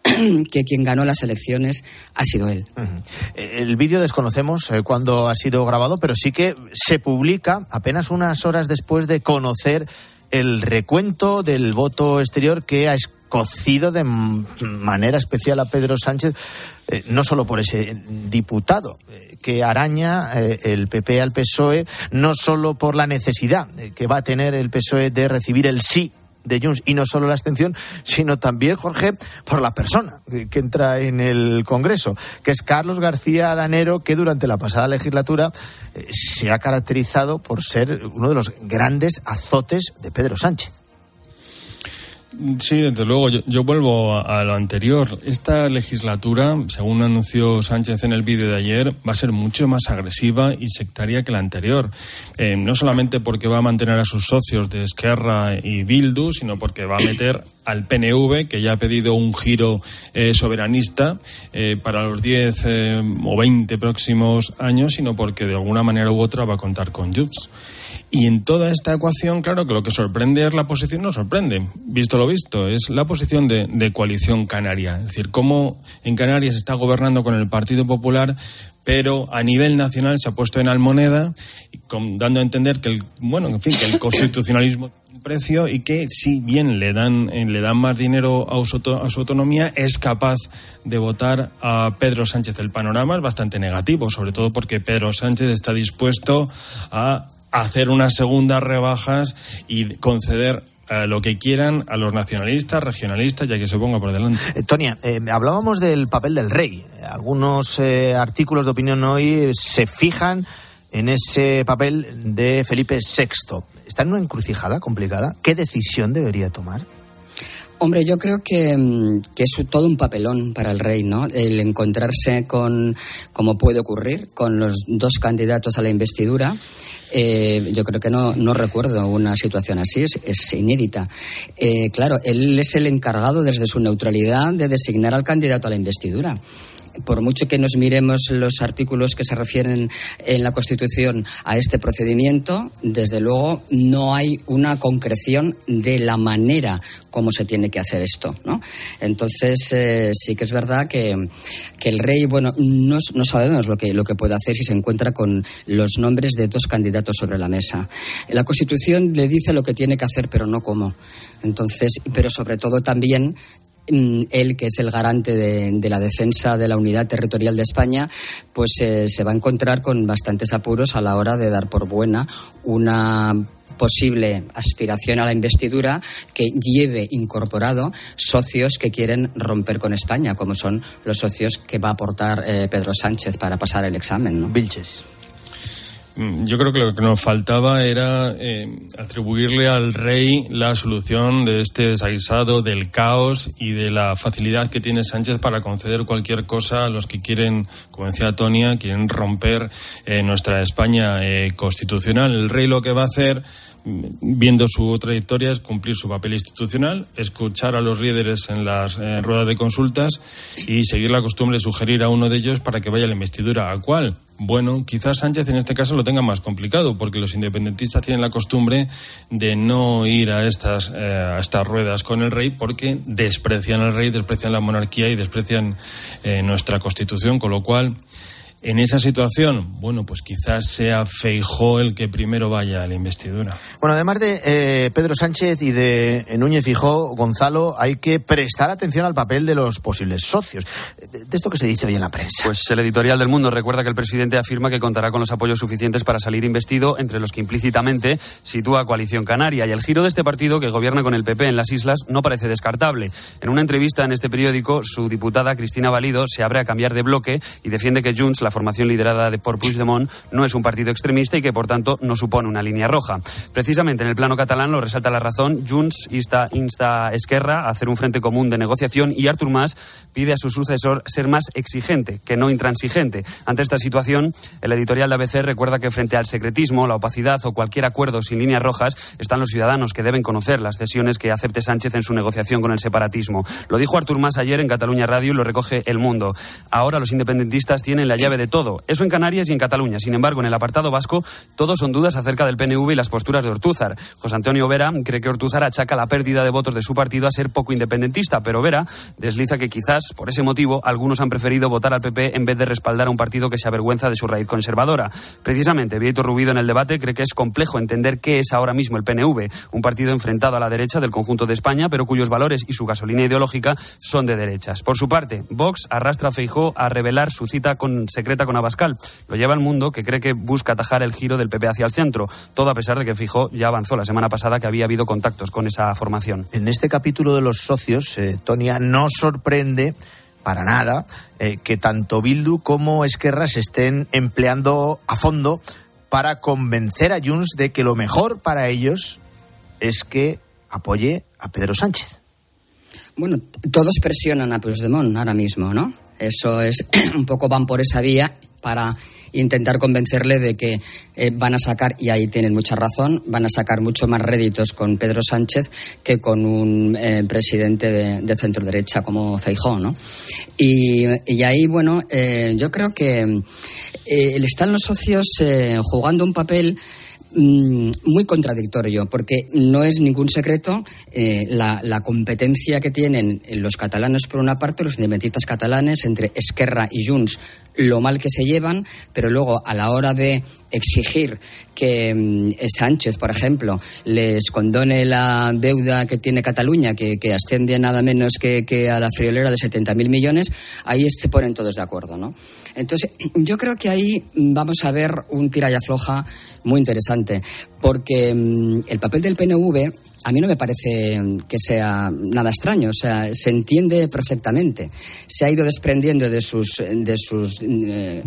que quien ganó las elecciones ha sido él. Uh-huh. El vídeo desconocemos eh, cuándo ha sido grabado, pero sí que se publica apenas unas horas después de conocer el recuento del voto exterior que ha escocido de manera especial a Pedro Sánchez, eh, no solo por ese diputado eh, que araña eh, el P P al P S O E, no solo por la necesidad eh, que va a tener el P S O E de recibir el sí de Junts y no solo la abstención, sino también, Jorge, por la persona que entra en el Congreso, que es Carlos García Danero, que durante la pasada legislatura eh, se ha caracterizado por ser uno de los grandes azotes de Pedro Sánchez. Sí, desde luego. Yo, yo vuelvo a, a lo anterior. Esta legislatura, según anunció Sánchez en el vídeo de ayer, va a ser mucho más agresiva y sectaria que la anterior. Eh, no solamente porque va a mantener a sus socios de Esquerra y Bildu, sino porque va a meter al P N V, que ya ha pedido un giro eh, soberanista eh, para los diez eh, o veinte próximos años, sino porque de alguna manera u otra va a contar con Junts. Y en toda esta ecuación, claro que lo que sorprende es la posición, no sorprende, visto lo visto, es la posición de, de coalición canaria. Es decir, cómo en Canarias se está gobernando con el Partido Popular, pero a nivel nacional se ha puesto en almoneda, con, dando a entender que el, bueno, en fin, que el constitucionalismo tiene un precio y que si bien le dan, le dan más dinero a su, a su autonomía, es capaz de votar a Pedro Sánchez. El panorama es bastante negativo, sobre todo porque Pedro Sánchez está dispuesto a hacer unas segundas rebajas y conceder eh, lo que quieran a los nacionalistas, regionalistas, ya que se ponga por delante. Eh, Tonia, eh, hablábamos del papel del rey. Algunos eh, artículos de opinión hoy se fijan en ese papel de Felipe sexto. ¿Está en una encrucijada complicada? ¿Qué decisión debería tomar? Hombre, yo creo que, que es todo un papelón para el rey, ¿no? El encontrarse con, como puede ocurrir, con los dos candidatos a la investidura. Eh, yo creo que no, no recuerdo una situación así, es, es inédita. Eh, claro, él es el encargado desde su neutralidad de designar al candidato a la investidura. Por mucho que nos miremos los artículos que se refieren en la Constitución a este procedimiento, desde luego no hay una concreción de la manera como se tiene que hacer esto, ¿no? Entonces eh, sí que es verdad que, que el rey, bueno, no, no sabemos lo que, lo que puede hacer si se encuentra con los nombres de dos candidatos sobre la mesa. La Constitución le dice lo que tiene que hacer, pero no cómo. Entonces, pero sobre todo también él, que es el garante de, de la defensa de la unidad territorial de España, pues eh, se va a encontrar con bastantes apuros a la hora de dar por buena una posible aspiración a la investidura que lleve incorporado socios que quieren romper con España, como son los socios que va a aportar eh, Pedro Sánchez para pasar el examen, ¿no? Vilches. Yo creo que lo que nos faltaba era eh, atribuirle al rey la solución de este desaguisado, del caos y de la facilidad que tiene Sánchez para conceder cualquier cosa a los que quieren, como decía Tonia, quieren romper eh, nuestra España eh, constitucional. El rey lo que va a hacer, viendo su trayectoria, es cumplir su papel institucional, escuchar a los líderes en las eh, ruedas de consultas y seguir la costumbre de sugerir a uno de ellos para que vaya a la investidura. ¿A cuál? Bueno, quizás Sánchez en este caso lo tenga más complicado, porque los independentistas tienen la costumbre de no ir a estas, eh, a estas ruedas con el rey, porque desprecian al rey, desprecian la monarquía y desprecian eh, nuestra Constitución, con lo cual, en esa situación, bueno, pues quizás sea Feijóo el que primero vaya a la investidura. Bueno, además de eh, Pedro Sánchez y de Núñez Feijóo, Gonzalo, hay que prestar atención al papel de los posibles socios. De, de esto que se dice hoy en la prensa. Pues el editorial del Mundo recuerda que el presidente afirma que contará con los apoyos suficientes para salir investido, entre los que implícitamente sitúa a Coalición Canaria. Y el giro de este partido, que gobierna con el P P en las islas, no parece descartable. En una entrevista en este periódico, su diputada Cristina Valido se abre a cambiar de bloque y defiende que Junts, la formación liderada por Puigdemont, no es un partido extremista y que, por tanto, no supone una línea roja. Precisamente en el plano catalán, lo resalta La Razón, Junts insta, insta a Esquerra a hacer un frente común de negociación y Artur Mas pide a su sucesor ser más exigente que no intransigente. Ante esta situación, el editorial de A B C recuerda que frente al secretismo, la opacidad o cualquier acuerdo sin líneas rojas, están los ciudadanos que deben conocer las cesiones que acepte Sánchez en su negociación con el separatismo. Lo dijo Artur Mas ayer en Cataluña Radio y lo recoge El Mundo. Ahora los independentistas tienen la llave de todo. Eso en Canarias y en Cataluña. Sin embargo, en el apartado vasco, todos son dudas acerca del P N V y las posturas de Ortúzar. José Antonio Vera cree que Ortúzar achaca la pérdida de votos de su partido a ser poco independentista, pero Vera desliza que quizás, por ese motivo, algunos han preferido votar al P P en vez de respaldar a un partido que se avergüenza de su raíz conservadora. Precisamente, Bieito Rubido en el debate cree que es complejo entender qué es ahora mismo el P N V, un partido enfrentado a la derecha del conjunto de España, pero cuyos valores y su gasolina ideológica son de derechas. Por su parte, Vox arrastra a Feijóo a revelar su cita con, secreta con Abascal. Lo lleva El Mundo, que cree que busca atajar el giro del P P hacia el centro, todo a pesar de que Feijóo ya avanzó la semana pasada que había habido contactos con esa formación. En este capítulo de los socios, eh, Tonia, no sorprende para nada eh, que tanto Bildu como Esquerra se estén empleando a fondo para convencer a Junts de que lo mejor para ellos es que apoye a Pedro Sánchez. Bueno, todos presionan a Puigdemont ahora mismo, ¿no? Eso es, un poco van por esa vía para intentar convencerle de que eh, van a sacar, y ahí tienen mucha razón, van a sacar mucho más réditos con Pedro Sánchez que con un eh, presidente de, de centro derecha como Feijóo, ¿no? Y, y ahí, bueno, eh, yo creo que eh, están los socios eh, jugando un papel muy contradictorio, porque no es ningún secreto eh, la, la competencia que tienen los catalanes por una parte, los independentistas catalanes, entre Esquerra y Junts, lo mal que se llevan, pero luego a la hora de exigir que eh, Sánchez, por ejemplo, les condone la deuda que tiene Cataluña, que, que asciende a nada menos que, que a la friolera de setenta mil millones, ahí se ponen todos de acuerdo, ¿no? Entonces, yo creo que ahí vamos a ver un tira y afloja muy interesante, porque el papel del P N V a mí no me parece que sea nada extraño, o sea, se entiende perfectamente. Se ha ido desprendiendo de sus de sus eh,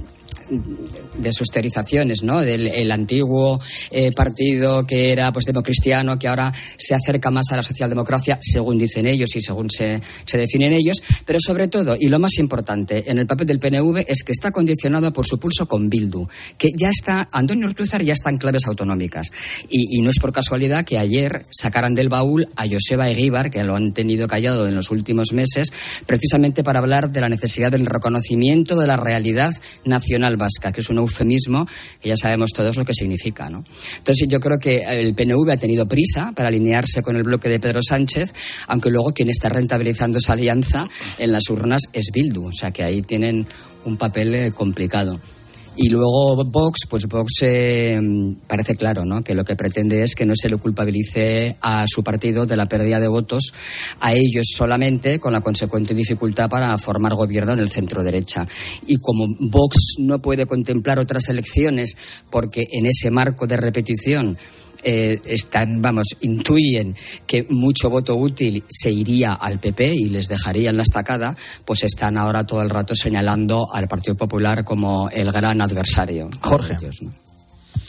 de sus teorizaciones, ¿no? Del el antiguo eh, partido que era pues democristiano, que ahora se acerca más a la socialdemocracia, según dicen ellos y según se, se definen ellos, pero sobre todo, y lo más importante, en el papel del P N V es que está condicionado por su pulso con Bildu, que ya está, Antonio Ortúzar ya está en claves autonómicas, y, y no es por casualidad que ayer sacaran del baúl a Joseba Eguíbar, que lo han tenido callado en los últimos meses, precisamente para hablar de la necesidad del reconocimiento de la realidad nacional vasca, que es un eufemismo que ya sabemos todos lo que significa, ¿no? Entonces yo creo que el P N V ha tenido prisa para alinearse con el bloque de Pedro Sánchez, aunque luego quien está rentabilizando esa alianza en las urnas es Bildu, o sea que ahí tienen un papel eh, complicado. Y luego Vox, pues Vox eh, parece claro, ¿no? Que lo que pretende es que no se le culpabilice a su partido de la pérdida de votos, a ellos solamente, con la consecuente dificultad para formar gobierno en el centro derecha. Y como Vox no puede contemplar otras elecciones porque en ese marco de repetición Eh, están, vamos, intuyen que mucho voto útil se iría al P P y les dejaría en la estacada, pues están ahora todo el rato señalando al Partido Popular como el gran adversario. Jorge. Ellos, ¿no?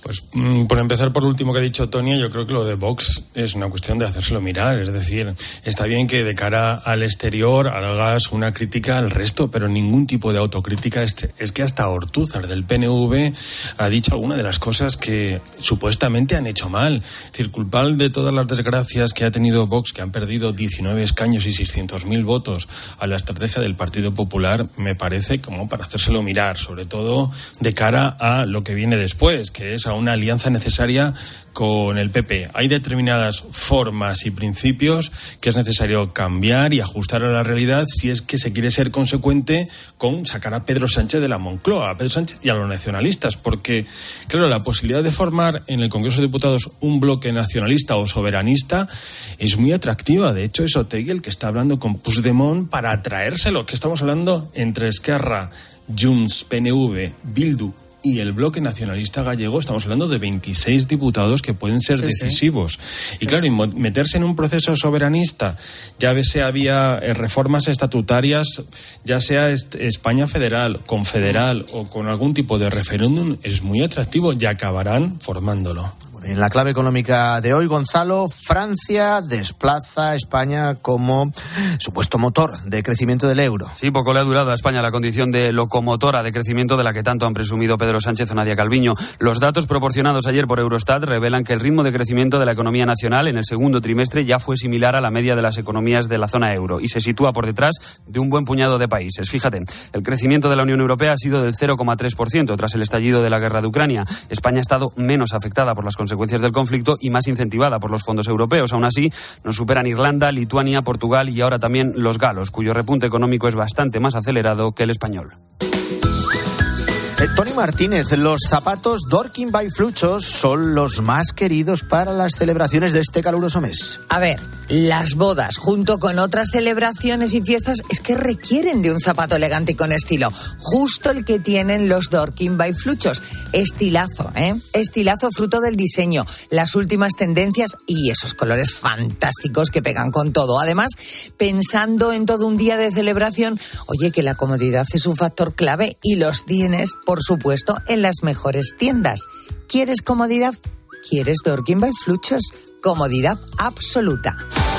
Pues por empezar por lo último que ha dicho Tonia, yo creo que lo de Vox es una cuestión de hacérselo mirar. Es decir, está bien que de cara al exterior hagas una crítica al resto, pero ningún tipo de autocrítica. Es que hasta Ortúzar del P N V ha dicho alguna de las cosas que supuestamente han hecho mal. Es decir, culpable de todas las desgracias que ha tenido Vox, que han perdido diecinueve escaños y seiscientos mil votos a la estrategia del Partido Popular, me parece como para hacérselo mirar, sobre todo de cara a lo que viene después, que es a una alianza necesaria con el P P. Hay determinadas formas y principios que es necesario cambiar y ajustar a la realidad si es que se quiere ser consecuente con sacar a Pedro Sánchez de la Moncloa, a Pedro Sánchez y a los nacionalistas, porque, claro, la posibilidad de formar en el Congreso de Diputados un bloque nacionalista o soberanista es muy atractiva. De hecho, es Otegi el que está hablando con Puigdemont para atraérselo, que estamos hablando entre Esquerra, Junts, P N V, Bildu y el bloque nacionalista gallego. Estamos hablando de veintiséis diputados que pueden ser sí, decisivos. Sí. Y claro, y meterse en un proceso soberanista, ya sea vía reformas estatutarias, ya sea España federal, confederal o con algún tipo de referéndum, es muy atractivo y acabarán formándolo. En la clave económica de hoy, Gonzalo, Francia desplaza a España como supuesto motor de crecimiento del euro. Sí, poco le ha durado a España la condición de locomotora de crecimiento de la que tanto han presumido Pedro Sánchez o Nadia Calviño. Los datos proporcionados ayer por Eurostat revelan que el ritmo de crecimiento de la economía nacional en el segundo trimestre ya fue similar a la media de las economías de la zona euro y se sitúa por detrás de un buen puñado de países. Fíjate, el crecimiento de la Unión Europea ha sido del cero coma tres por ciento tras el estallido de la guerra de Ucrania. España ha estado menos afectada por las consecuencias consecuencias del conflicto y más incentivada por los fondos europeos. Aún así, nos superan Irlanda, Lituania, Portugal y ahora también los galos, cuyo repunte económico es bastante más acelerado que el español. Eh, Tony Martínez, los zapatos Dorking by Fluchos son los más queridos para las celebraciones de este caluroso mes. A ver, las bodas, junto con otras celebraciones y fiestas, es que requieren de un zapato elegante y con estilo. Justo el que tienen los Dorking by Fluchos. Estilazo, ¿eh? Estilazo fruto del diseño, las últimas tendencias y esos colores fantásticos que pegan con todo. Además, pensando en todo un día de celebración, oye, que la comodidad es un factor clave y los tienes, por supuesto, en las mejores tiendas. ¿Quieres comodidad? ¿Quieres Dorking by Fluchos? Comodidad absoluta.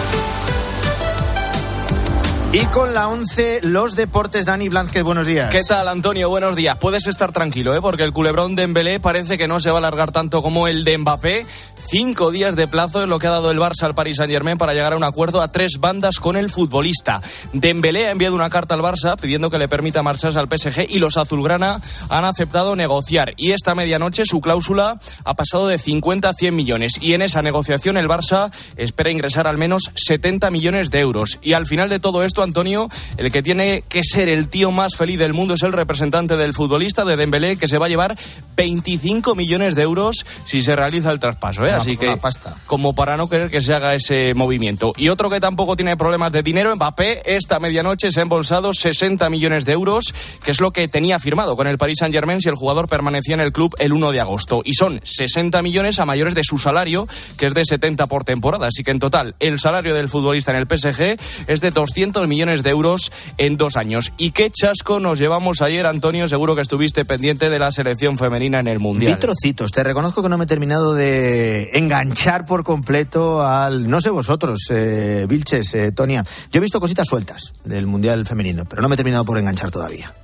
Y con la once, los deportes. Dani Blázquez, buenos días. ¿Qué tal, Antonio? Buenos días. Puedes estar tranquilo, ¿eh? Porque el culebrón de Dembélé parece que no se va a alargar tanto como el de Mbappé. Cinco días de plazo es lo que ha dado el Barça al Paris Saint-Germain para llegar a un acuerdo a tres bandas con el futbolista. Dembélé ha enviado una carta al Barça pidiendo que le permita marcharse al P S G y los azulgrana han aceptado negociar. Y esta medianoche su cláusula ha pasado de cincuenta a cien millones. Y en esa negociación el Barça espera ingresar al menos setenta millones de euros. Y al final de todo esto, Antonio, el que tiene que ser el tío más feliz del mundo es el representante del futbolista, de Dembélé, que se va a llevar veinticinco millones de euros si se realiza el traspaso, ¿eh? Una, Así que, una pasta. Como para no querer que se haga ese movimiento. Y otro que tampoco tiene problemas de dinero, Mbappé, esta medianoche se ha embolsado sesenta millones de euros, que es lo que tenía firmado con el Paris Saint-Germain si el jugador permanecía en el club el uno de agosto. Y son sesenta millones a mayores de su salario, que es de setenta por temporada. Así que en total, el salario del futbolista en el P S G es de doscientos millones de euros en dos años. Y qué chasco nos llevamos ayer, Antonio. Seguro que estuviste pendiente de la selección femenina en el Mundial. Vi trocitos. Te reconozco que no me he terminado de enganchar por completo al... No sé vosotros, eh, Vilches, eh, Tonia. Yo he visto cositas sueltas del Mundial femenino, pero no me he terminado por enganchar todavía.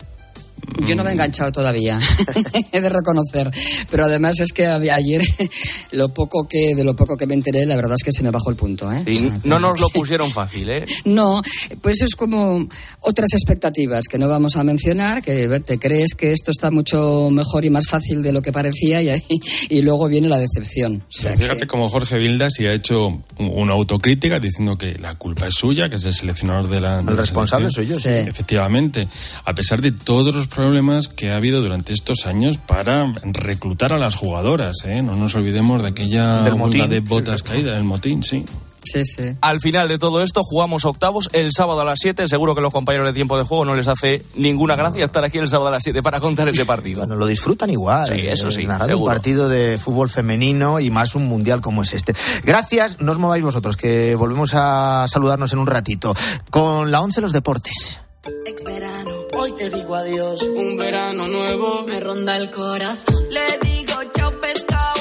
Yo no me he enganchado todavía, he de reconocer. Pero además es que ayer, lo poco que de lo poco que me enteré, la verdad es que se me bajó el punto, ¿eh? Sí, o sea, no nos lo pusieron fácil, ¿eh? No, pues es como otras expectativas que no vamos a mencionar, que te crees que esto está mucho mejor y más fácil de lo que parecía y, ahí, y luego viene la decepción. O sea, fíjate que... como Jorge Vilda sí ha hecho una autocrítica diciendo que la culpa es suya, que es el seleccionador de la... De el la responsable soy yo, sí. Efectivamente, a pesar de todos los problemas que ha habido durante estos años para reclutar a las jugadoras, ¿eh? No nos olvidemos de aquella huelga de botas caída, el motín, sí. Sí, sí. Al final de todo esto jugamos octavos el sábado a las siete. Seguro que los compañeros de Tiempo de Juego no les hace ninguna gracia estar aquí el sábado a las siete para contar ese partido. Bueno, lo disfrutan igual. Sí, eso sí. Narrar un partido de fútbol femenino y más un mundial como es este. Gracias, no os mováis vosotros, que volvemos a saludarnos en un ratito. Con la once los deportes. Ex verano, hoy te digo adiós. Un verano nuevo me ronda el corazón. Le digo chao pescado.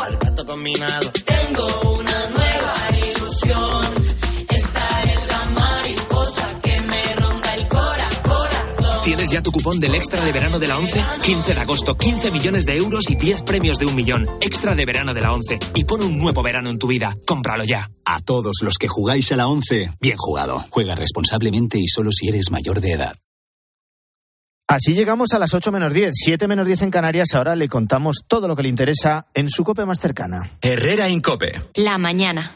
combinado. Tengo una nueva ilusión. Esta es la mariposa que me ronda el cora, corazón. ¿Tienes ya tu cupón del Extra de Verano de la ONCE? quince de agosto, quince millones de euros y diez premios de un millón. Extra de Verano de la ONCE. Y pon un nuevo verano en tu vida. Cómpralo ya. A todos los que jugáis a la ONCE, bien jugado. Juega responsablemente y solo si eres mayor de edad. Así llegamos a las ocho menos diez, siete menos diez en Canarias. Ahora le contamos todo lo que le interesa en su COPE más cercana. Herrera Incope. La mañana.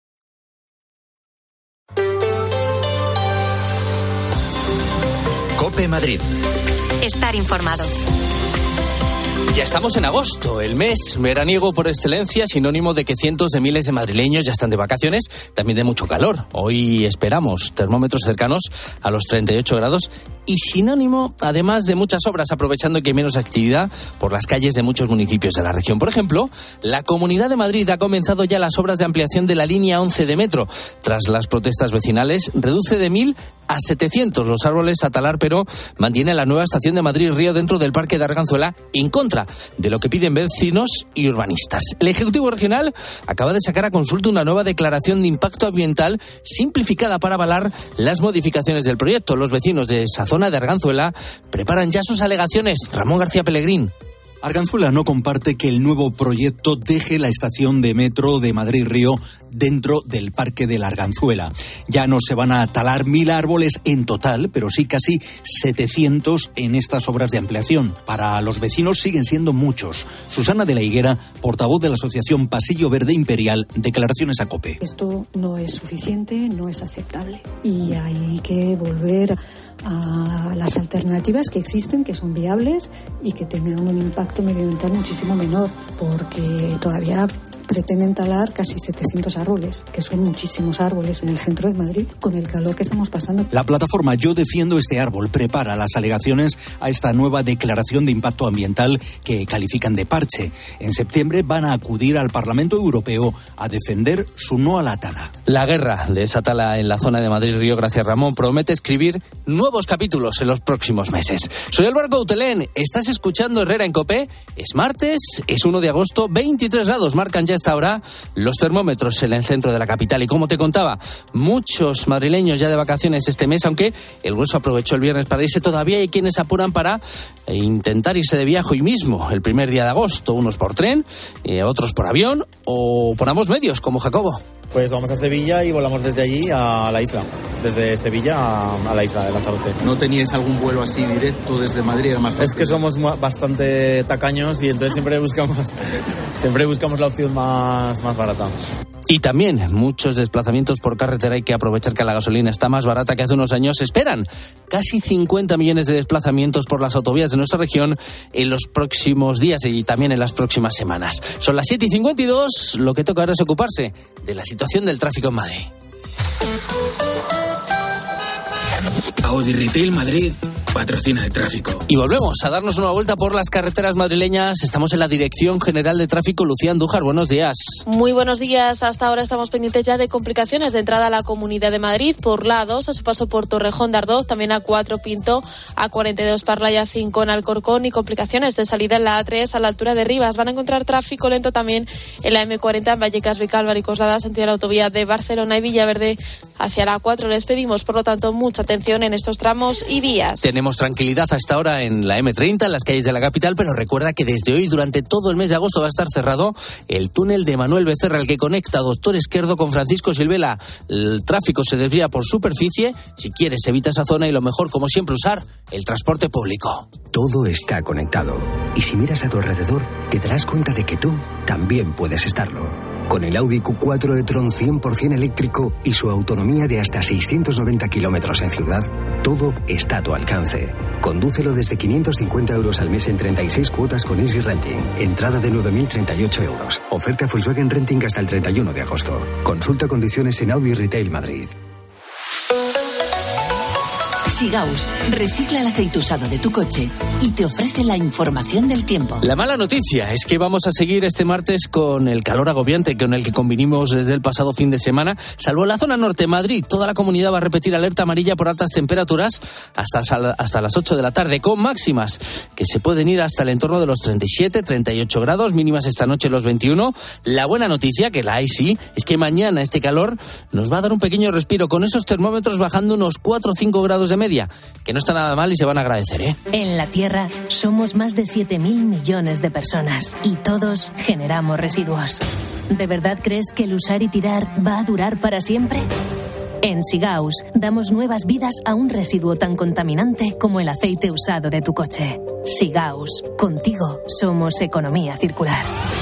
COPE Madrid. Estar informado. Ya estamos en agosto, el mes veraniego por excelencia, sinónimo de que cientos de miles de madrileños ya están de vacaciones, también de mucho calor. Hoy esperamos termómetros cercanos a los treinta y ocho grados y sinónimo, además, de muchas obras, aprovechando que hay menos actividad por las calles de muchos municipios de la región. Por ejemplo, la Comunidad de Madrid ha comenzado ya las obras de ampliación de la línea once de metro. Tras las protestas vecinales, reduce de mil a setecientos los árboles a talar, pero mantiene la nueva estación de Madrid-Río dentro del Parque de Arganzuela, en contra de lo que piden vecinos y urbanistas. El Ejecutivo Regional acaba de sacar a consulta una nueva declaración de impacto ambiental simplificada para avalar las modificaciones del proyecto. Los vecinos de esa zona de Arganzuela preparan ya sus alegaciones. Ramón García Pellegrín. Arganzuela no comparte que el nuevo proyecto deje la estación de metro de Madrid-Río dentro del Parque de la Arganzuela. Ya no se van a talar mil árboles en total, pero sí casi setecientos en estas obras de ampliación. Para los vecinos siguen siendo muchos. Susana de la Higuera, portavoz de la Asociación Pasillo Verde Imperial, declaraciones a COPE. Esto no es suficiente, no es aceptable y hay que volver a las alternativas que existen, que son viables y que tengan un impacto medioambiental muchísimo menor, porque todavía pretenden talar casi setecientos árboles, que son muchísimos árboles en el centro de Madrid, con el calor que estamos pasando. La plataforma Yo Defiendo Este Árbol prepara las alegaciones a esta nueva declaración de impacto ambiental que califican de parche. En septiembre van a acudir al Parlamento Europeo a defender su no a la tala. La guerra de esa tala en la zona de Madrid-Río, gracias Ramón, promete escribir nuevos capítulos en los próximos meses. Soy Álvaro Coutelén, estás escuchando Herrera en COPE. Es martes, es uno de agosto, veintitrés grados marcan ya hasta ahora los termómetros en el centro de la capital. Y como te contaba, muchos madrileños ya de vacaciones este mes, aunque el grueso aprovechó el viernes para irse. Todavía hay quienes apuran para intentar irse de viaje hoy mismo, el primer día de agosto, unos por tren, eh, otros por avión o por ambos medios, como Jacobo. Pues vamos a Sevilla y volamos desde allí a la isla, desde Sevilla a, a la isla de Lanzarote. ¿No teníais algún vuelo así directo desde Madrid? Era más fácil. Es que somos bastante tacaños y entonces siempre buscamos, siempre buscamos la opción más, más barata. Y también muchos desplazamientos por carretera. Hay que aprovechar que la gasolina está más barata que hace unos años. Esperan casi cincuenta millones de desplazamientos por las autovías de nuestra región en los próximos días y también en las próximas semanas. Son las siete y cincuenta y dos. Lo que toca ahora es ocuparse de la situación del tráfico en Madrid. Audi Retail Madrid patrocina el tráfico. Y volvemos a darnos una vuelta por las carreteras madrileñas. Estamos en la Dirección General de Tráfico. Lucía Andújar, buenos días. Muy buenos días. Hasta ahora estamos pendientes ya de complicaciones de entrada a la Comunidad de Madrid por la A dos, a su paso por Torrejón de Ardoz, también a cuatro Pinto, a cuarenta y dos Parla y a cinco en Alcorcón, y complicaciones de salida en la A tres a la altura de Rivas. Van a encontrar tráfico lento también en la eme cuarenta en Vallecas, Vicálvaro y Coslada, sentido de la autovía de Barcelona y Villaverde hacia la A cuatro. Les pedimos, por lo tanto, mucha atención en estos tramos y vías. Tenemos tranquilidad hasta ahora en la eme treinta, en las calles de la capital, pero recuerda que desde hoy, durante todo el mes de agosto, va a estar cerrado el túnel de Manuel Becerra, el que conecta Doctor Esquerdo con Francisco Silvela. El tráfico se desvía por superficie. Si quieres, evita esa zona y lo mejor, como siempre, usar el transporte público. Todo está conectado. Y si miras a tu alrededor, te darás cuenta de que tú también puedes estarlo. Con el Audi cu cuatro e-tron cien por ciento eléctrico y su autonomía de hasta seiscientos noventa kilómetros en ciudad, todo está a tu alcance. Condúcelo desde quinientos cincuenta euros al mes en treinta y seis cuotas con Easy Renting. Entrada de nueve mil treinta y ocho euros. Oferta Volkswagen Renting hasta el treinta y uno de agosto. Consulta condiciones en Audi Retail Madrid. Sigaus recicla el aceite usado de tu coche y te ofrece la información del tiempo. La mala noticia es que vamos a seguir este martes con el calor agobiante con el que convivimos desde el pasado fin de semana. Salvo la zona norte, Madrid, toda la comunidad va a repetir alerta amarilla por altas temperaturas hasta, hasta las ocho de la tarde, con máximas que se pueden ir hasta el entorno de los treinta y siete, treinta y ocho grados, mínimas esta noche los veintiuno. La buena noticia, que la hay sí, es que mañana este calor nos va a dar un pequeño respiro, con esos termómetros bajando unos cuatro o cinco grados de media, que no está nada mal y se van a agradecer, ¿eh? En la Tierra somos más de siete mil millones de personas y todos generamos residuos. ¿De verdad crees que el usar y tirar va a durar para siempre? En Sigaus damos nuevas vidas a un residuo tan contaminante como el aceite usado de tu coche. Sigaus, contigo somos economía circular.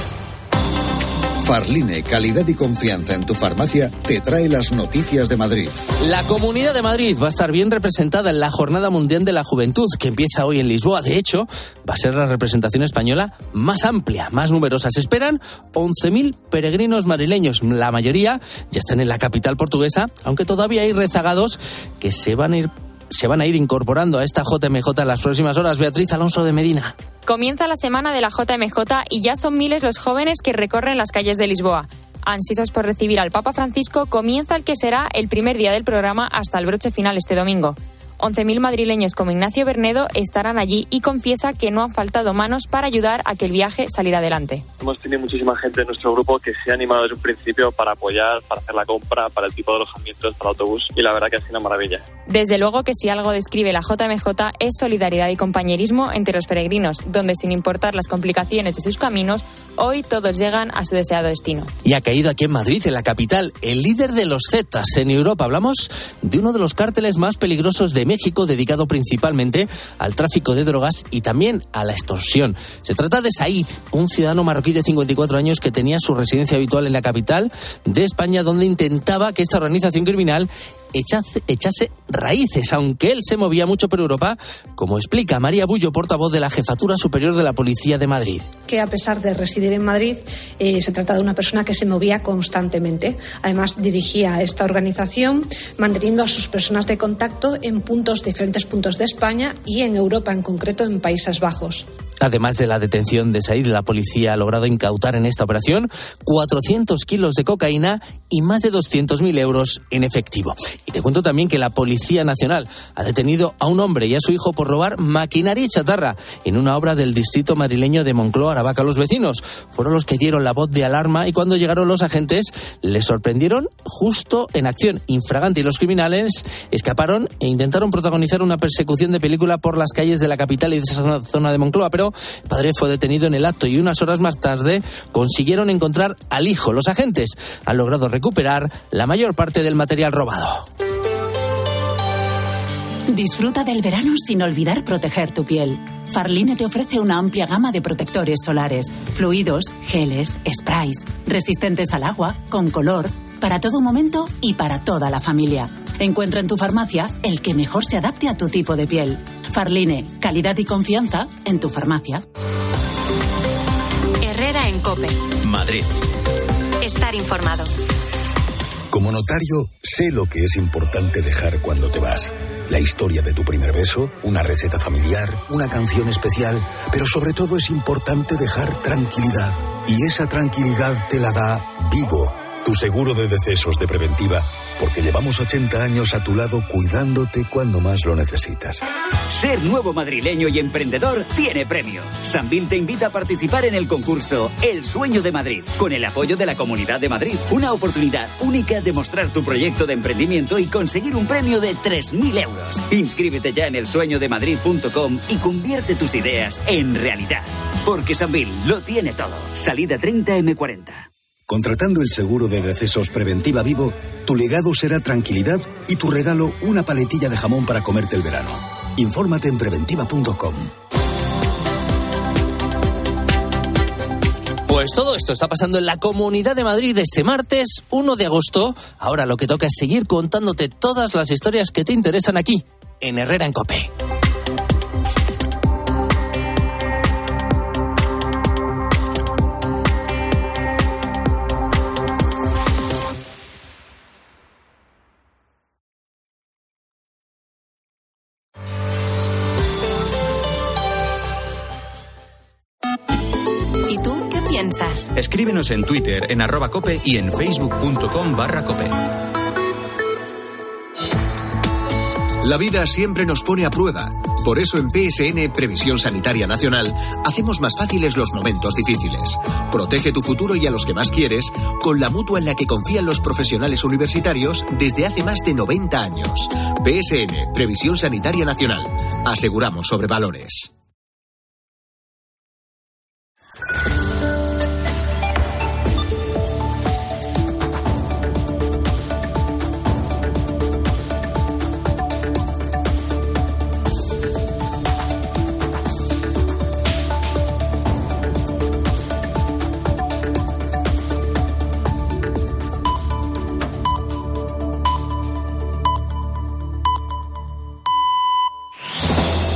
Farline, calidad y confianza en tu farmacia, te trae las noticias de Madrid. La Comunidad de Madrid va a estar bien representada en la Jornada Mundial de la Juventud, que empieza hoy en Lisboa. De hecho, va a ser la representación española más amplia, más numerosa. Se esperan once mil peregrinos madrileños. La mayoría ya están en la capital portuguesa, aunque todavía hay rezagados que se van a ir, se van a ir incorporando a esta J M J en las próximas horas. Beatriz Alonso de Medina. Comienza la semana de la J M J y ya son miles los jóvenes que recorren las calles de Lisboa. Ansiosos por recibir al Papa Francisco, comienza el que será el primer día del programa hasta el broche final este domingo. once mil madrileños como Ignacio Bernedo estarán allí y confiesa que no han faltado manos para ayudar a que el viaje saliera adelante. Hemos tenido muchísima gente en nuestro grupo que se ha animado desde un principio para apoyar, para hacer la compra, para el tipo de alojamientos, para el autobús, y la verdad que ha sido una maravilla. Desde luego que si algo describe la J M J es solidaridad y compañerismo entre los peregrinos, donde sin importar las complicaciones de sus caminos, hoy todos llegan a su deseado destino. Y ha caído aquí en Madrid, en la capital, el líder de los Zetas en Europa. Hablamos de uno de los cárteles más peligrosos de México, dedicado principalmente al tráfico de drogas y también a la extorsión. Se trata de Said, un ciudadano marroquí de cincuenta y cuatro años que tenía su residencia habitual en la capital de España, donde intentaba que esta organización criminal echase, echase raíces, aunque él se movía mucho por Europa, como explica María Bullo, portavoz de la Jefatura Superior de la Policía de Madrid. Que a pesar de residir en Madrid, eh, se trata de una persona que se movía constantemente. Además, dirigía esta organización manteniendo a sus personas de contacto en puntos, diferentes puntos de España y en Europa, en concreto en Países Bajos. Además de la detención de Said, la policía ha logrado incautar en esta operación cuatrocientos kilos de cocaína y más de doscientos mil euros en efectivo. Y te cuento también que la Policía Nacional ha detenido a un hombre y a su hijo por robar maquinaria y chatarra en una obra del distrito madrileño de Moncloa, Aravaca. Los vecinos fueron los que dieron la voz de alarma y cuando llegaron los agentes les sorprendieron justo en acción infragante y los criminales escaparon e intentaron protagonizar una persecución de película por las calles de la capital y de esa zona de Moncloa, pero el padre fue detenido en el acto y unas horas más tarde consiguieron encontrar al hijo. Los agentes han logrado recuperar la mayor parte del material robado. Disfruta del verano sin olvidar proteger tu piel. Farline te ofrece una amplia gama de protectores solares, fluidos, geles, sprays, resistentes al agua, con color, para todo momento y para toda la familia. Encuentra en tu farmacia el que mejor se adapte a tu tipo de piel. Farline, calidad y confianza en tu farmacia. Herrera en COPE. Madrid. Estar informado. Como notario, sé lo que es importante dejar cuando te vas. La historia de tu primer beso, una receta familiar, una canción especial, pero sobre todo es importante dejar tranquilidad. Y esa tranquilidad te la da Vivo, tu seguro de decesos de preventiva, porque llevamos ochenta años a tu lado cuidándote cuando más lo necesitas. Ser nuevo madrileño y emprendedor tiene premio. Sambil te invita a participar en el concurso El Sueño de Madrid, con el apoyo de la Comunidad de Madrid. Una oportunidad única de mostrar tu proyecto de emprendimiento y conseguir un premio de tres mil euros. Inscríbete ya en el sueño de madrid punto com y convierte tus ideas en realidad. Porque Sambil lo tiene todo. Salida treinta eme cuarenta. Contratando el seguro de decesos Preventiva Vivo, tu legado será tranquilidad y tu regalo una paletilla de jamón para comerte el verano. Infórmate en preventiva punto com. Pues todo esto está pasando en la Comunidad de Madrid este martes uno de agosto. Ahora lo que toca es seguir contándote todas las historias que te interesan aquí, en Herrera en COPE. piensas. Escríbenos en Twitter, en arroba cope y en facebook.com barra cope. La vida siempre nos pone a prueba. Por eso en P S N, Previsión Sanitaria Nacional, hacemos más fáciles los momentos difíciles. Protege tu futuro y a los que más quieres con la mutua en la que confían los profesionales universitarios desde hace más de noventa años. P S N, Previsión Sanitaria Nacional. Aseguramos sobre valores.